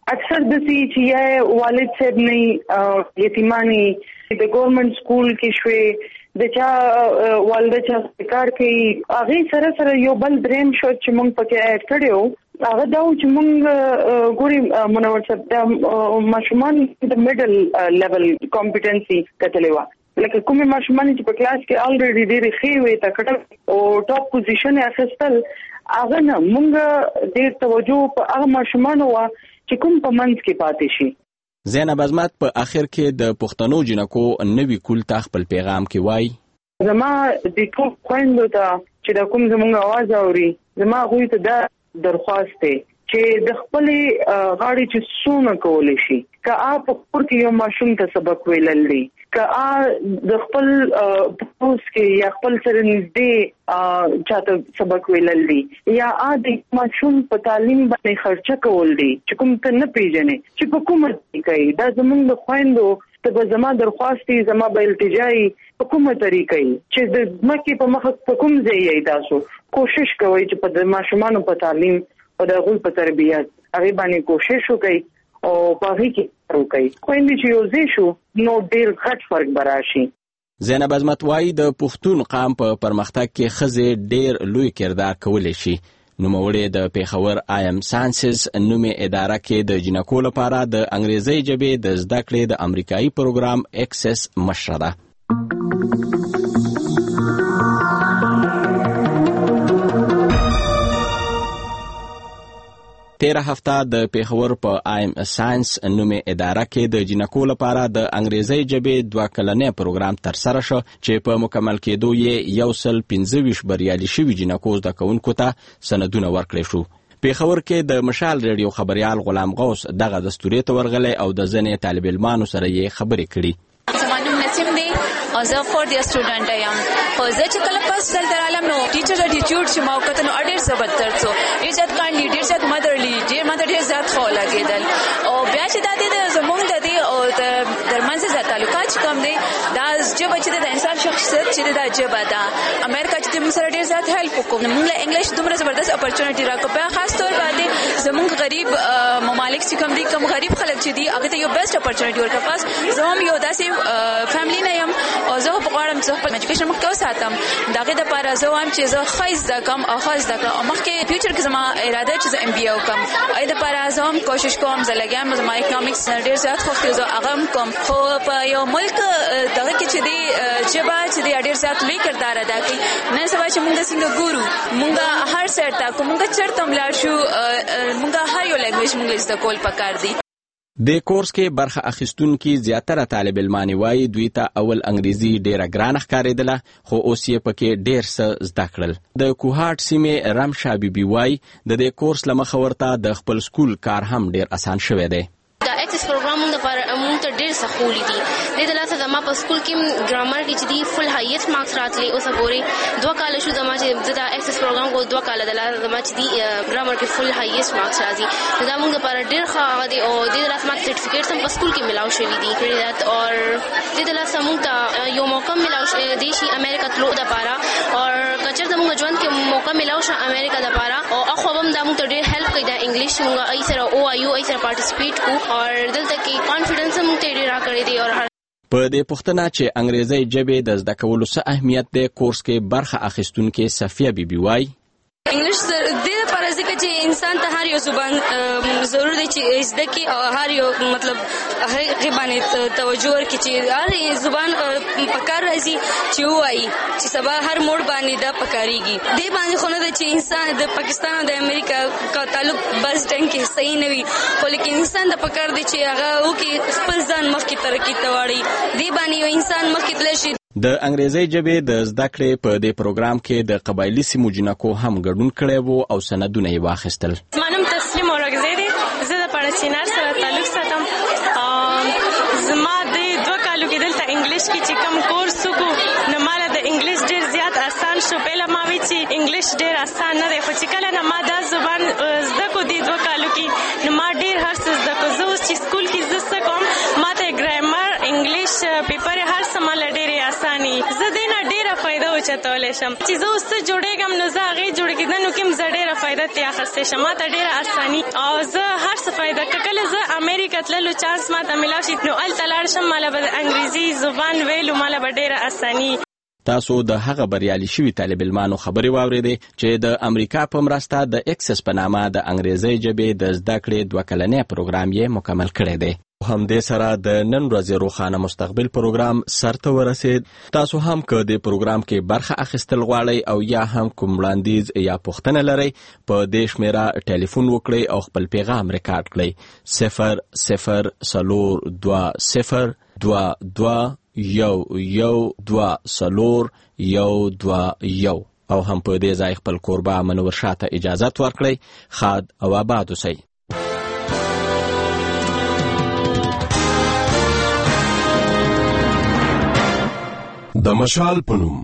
اکثر د سي چې والد صاحب نه یتیمانی د ګورنمنت سکول کې شوي د چا والده چا کار کوي هغه سره سره یو بل دریم شو چې موږ پکې اډ کړو هغه دا چې موږ ګوري منور صاحب د ماشومان د میډل لیول کمپټنسي کتلې و لکه کومه ماشومان چې په کلاس کې الریډي ډېری ښه وي تا کټ او ټاپ پوزیشن اخیستل هغه نه موږ ډېر توجه په هغه ماشومان و چې کوم په منځ کې پاتې شي. زینب عظمت په اخر کې د پښتنو جنکو نوی کول تا خپل پیغام کې وای زما د ټول خويندو ته چې د کوم زموږ आवाज اوري زما غوي ته دا درخواست دی چې د خپل غاړي چې سونه کول شي که اپ پر کې یو ماشوم ته سبق ویلل دي که ا د خپل پوس کې یا خپل سره نږدې چاته سبق ویلل دي یا ا د ماشوم په تعلیم باندې خرچه کول دي چې کوم ته نه پیژنې چې په کومه طریقې دا زموږ د خويندو ته زما درخواست دی زما به التجای په کومه طریقې چې د مکه په مخ په کوم ځای تاسو کوشش کوئ چې په ماشومان په تعلیم او د غول په تربیت هغه باندې کوشش وکړئ او په هغه کې وکړئ خويندې چې یو ځای شو نو ډېر غټ فرق براشي. زینب عظمت وایي د پښتون قام په پرمختګ کې ښځې ډېر لوی کردار کولی شي. نوموړې د پیښور آیم ساینسز نومې اداره کې د جنکو لپاره د انګریزي ژبې د زده کړې د امریکایي پروګرام اکسس مشره ده. تیره هفته د پیښور په آیم ساینس نومې اداره کې د جنکو لپاره د انګریزي ژبې دوه کلنې پروګرام ترسره شو چې په مکمل کېدو یې یو سل پنځه ویشت بریالي شوي جنکو زده کوونکو ته سندونه ورکړی شو. پیښور کې د مشال ریډیو خبريال غلام غوث دغه دستوري ته ورغلی او د ځینې طالب علمانو سره یې خبرې کړي. زما نوم نسیم دی او زه فورث ایئر سټوډنټ یم. خو زه چې کله پس دلته رالم نو ټیچر اټیټیوډ چې ما وکتل نو ډېر څه بدتر څو ډېر زیات کاندي ډېر زیات مدرلي ډېر ماته ډېر زیات ښه ولګېدل او بیا چې دا دی د زموږ د دې او د درمنځ د تعلقات چې کوم دی دا ژبه چې د انسان شخصیت چې دا ژبه ده امریکا چې موږ سره ډېر زیات هیلپ وکړو موږ له انګلیش دومره زبردست اپورچونټي راکړه په خاص طور باندې زموږ غریب ممالک چې کوم دي کوم غریب خلک چې دي هغه ته یو بیسټ اپورچونټي ورکړه. پس زه هم یو داسې فیملی نه یم او زه په غواړم چې خپل ایجوکیشن مخکې وساتم دغه د لپاره زه وایم چې زه ښه زده کړم او ښه زده کړم او مخکې فیوچر کې زما اراده چې زه ام بي اے وکړم ای د لپاره زه هم کوشش کوم زه لګیا یم زما اکنامکس ډېر زیات خوښ دی زه هغه هم کوم خو په یو ملک دغه کې چې دی ژبه چې دی ډېر زیات لوی کردار ادا کوي. نن سبا چې موږ څنګه ګورو موږ هر سایډ ته کوم موږ چېرته هم لاړ شو موږ هر یو لینګویج موږ زده کول پکار دی. د کورس کې برخه اخیستونکي زیاتره طالب علمانې وایي دوی ته اول انګریزي ډیره ګرانه ښکارېدله خو اوس یې پکې ډېر څه زده کړل. د کوهاټ سیمې رمشا بیبي وایي د دې کورس له مخه ورته د خپل سکول کار هم ډېر اسان شوی دی. دا اکسس پروګرام موږ لپاره موږ ته ډېر څه ښوولي دي. دې د لاسه زما په سکول کې ګرامر کې چې دي فل هایست مارکس راتلي اوسه پورې دوه کاله شو زما چې زه دا اکسس پروګرام کو دوه کاله د لاسه زما چې دي ګرامر کې فل هایست مارکس راځي دا موږ لپاره ډېر ښه هغه دی او دې د لاسه ما سرټیفیکیټس هم په سکول کې ملاو شوي دي کړي او دې د لاسه موږ ته یو موقع ملاو دی شي امریکا تلو دپاره او که چېرته موږ ژوند کې موقع ملاو شه امریکا دپاره او اخوا به هم دا موږ ته ډېر هیلپ کوي دا انګلیش موږ ای سره او آی یو ای سره پارټیسپیټ کو او دلته کې کانفیډنس هم موږ ته ډېر راکړی دی او په دې پوښتنه چې انګریزي ژبې د زده کولو څه اهمیت دی کورس کې برخه اخیستونکې صفیه بیبي وایي انګلیش دې لپاره ځکه چې انسان ته هر یو زبان ضرور دی چې زده کړي او هر یو مطلب هغې باندې توجه ورکړي چې هر زبان په کار راځي چې ووایي چې سبا هر موړ باندې دا پکارېږي. دې باندې خو نه ده چې انسان د پاکستان او د امریکا کا تعلق بس ټایم کې صحیح نه وي خو لیکن انسان ته پکار دی چې هغه وکړي خپل ځان مخکې ترقي ته واړوي. دې باندې یو انسان مخکې تللی شي. د انګریزي ژبې د زده کړې په دې پروګرام کې د قبایلي سیمو جنکو هم ګډون کړی و او سندونه یې واخیستل. زما نوم تسلیم اورګزی دی زه د پاړه چینار سره تعلق ساتم. زما د دوه کالو کې دلته انګلیش کې چې کوم کورس وکړو نو ما د انګلیش ډېر زیات اسان شو. پهله ما وی چې انګلیش ډېر اسان نه دی خو چې کله نه ما دا زبان زده کړو دې دوه کالو کې نو ما ډېر هر څه زده کړو. زه اوس چې سکول کې زه څه کوم ما ته ګرامر انګلیش پیپر هر څه ماله ډېرې اساني زه دې نه ډېره فائدہ اوچتولی شم چې زه اوس جوړېږم نو زه هغې جوړ کېدنو کې هم زه ډېره فایده ترې اخیستی شم. ما ته ډېره اساني او زه هر څه فایده که کله زه امریکا تللو چانس ما ته میلاو شي نو هلته لاړ شم ماله به د انګریزي زبان ویلو ماله به ډېره اساني. تاسو د هغه بریالي شوي طالب علمانو خبرې واورېدې چې د امریکا په مرسته د اکسس په نامه د انګریزي ژبې د زده کړې دوه کلنی پروګرام یې مکمل کړی دی. همدې سره د نن ورځې روښانه مستقبل پروګرام سرته ورسید. تاسو هم که د پروګرام کې برخه اخیستل غواړئ او یا هم کوم وړاندیز یا پوښتنه لرئ په دې شمیره ټلیفون وکړئ او خپل پیغام ریکارډ کړئ صفر صفر څلور دوه صفر دوه دوه یو یو دوه څلور یو دوه یو او هم په دې ځای خپل کوربه منور شاه ته اجازت ورکړئ. ښاد او آباد اوسئ. د مشال پنوم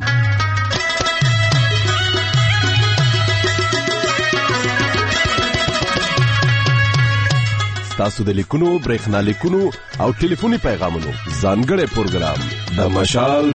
ستاسو د لیکونو، برېښنا لیکونو او ټلیفوني پیغامونو ځانګړی پروګرام د مشال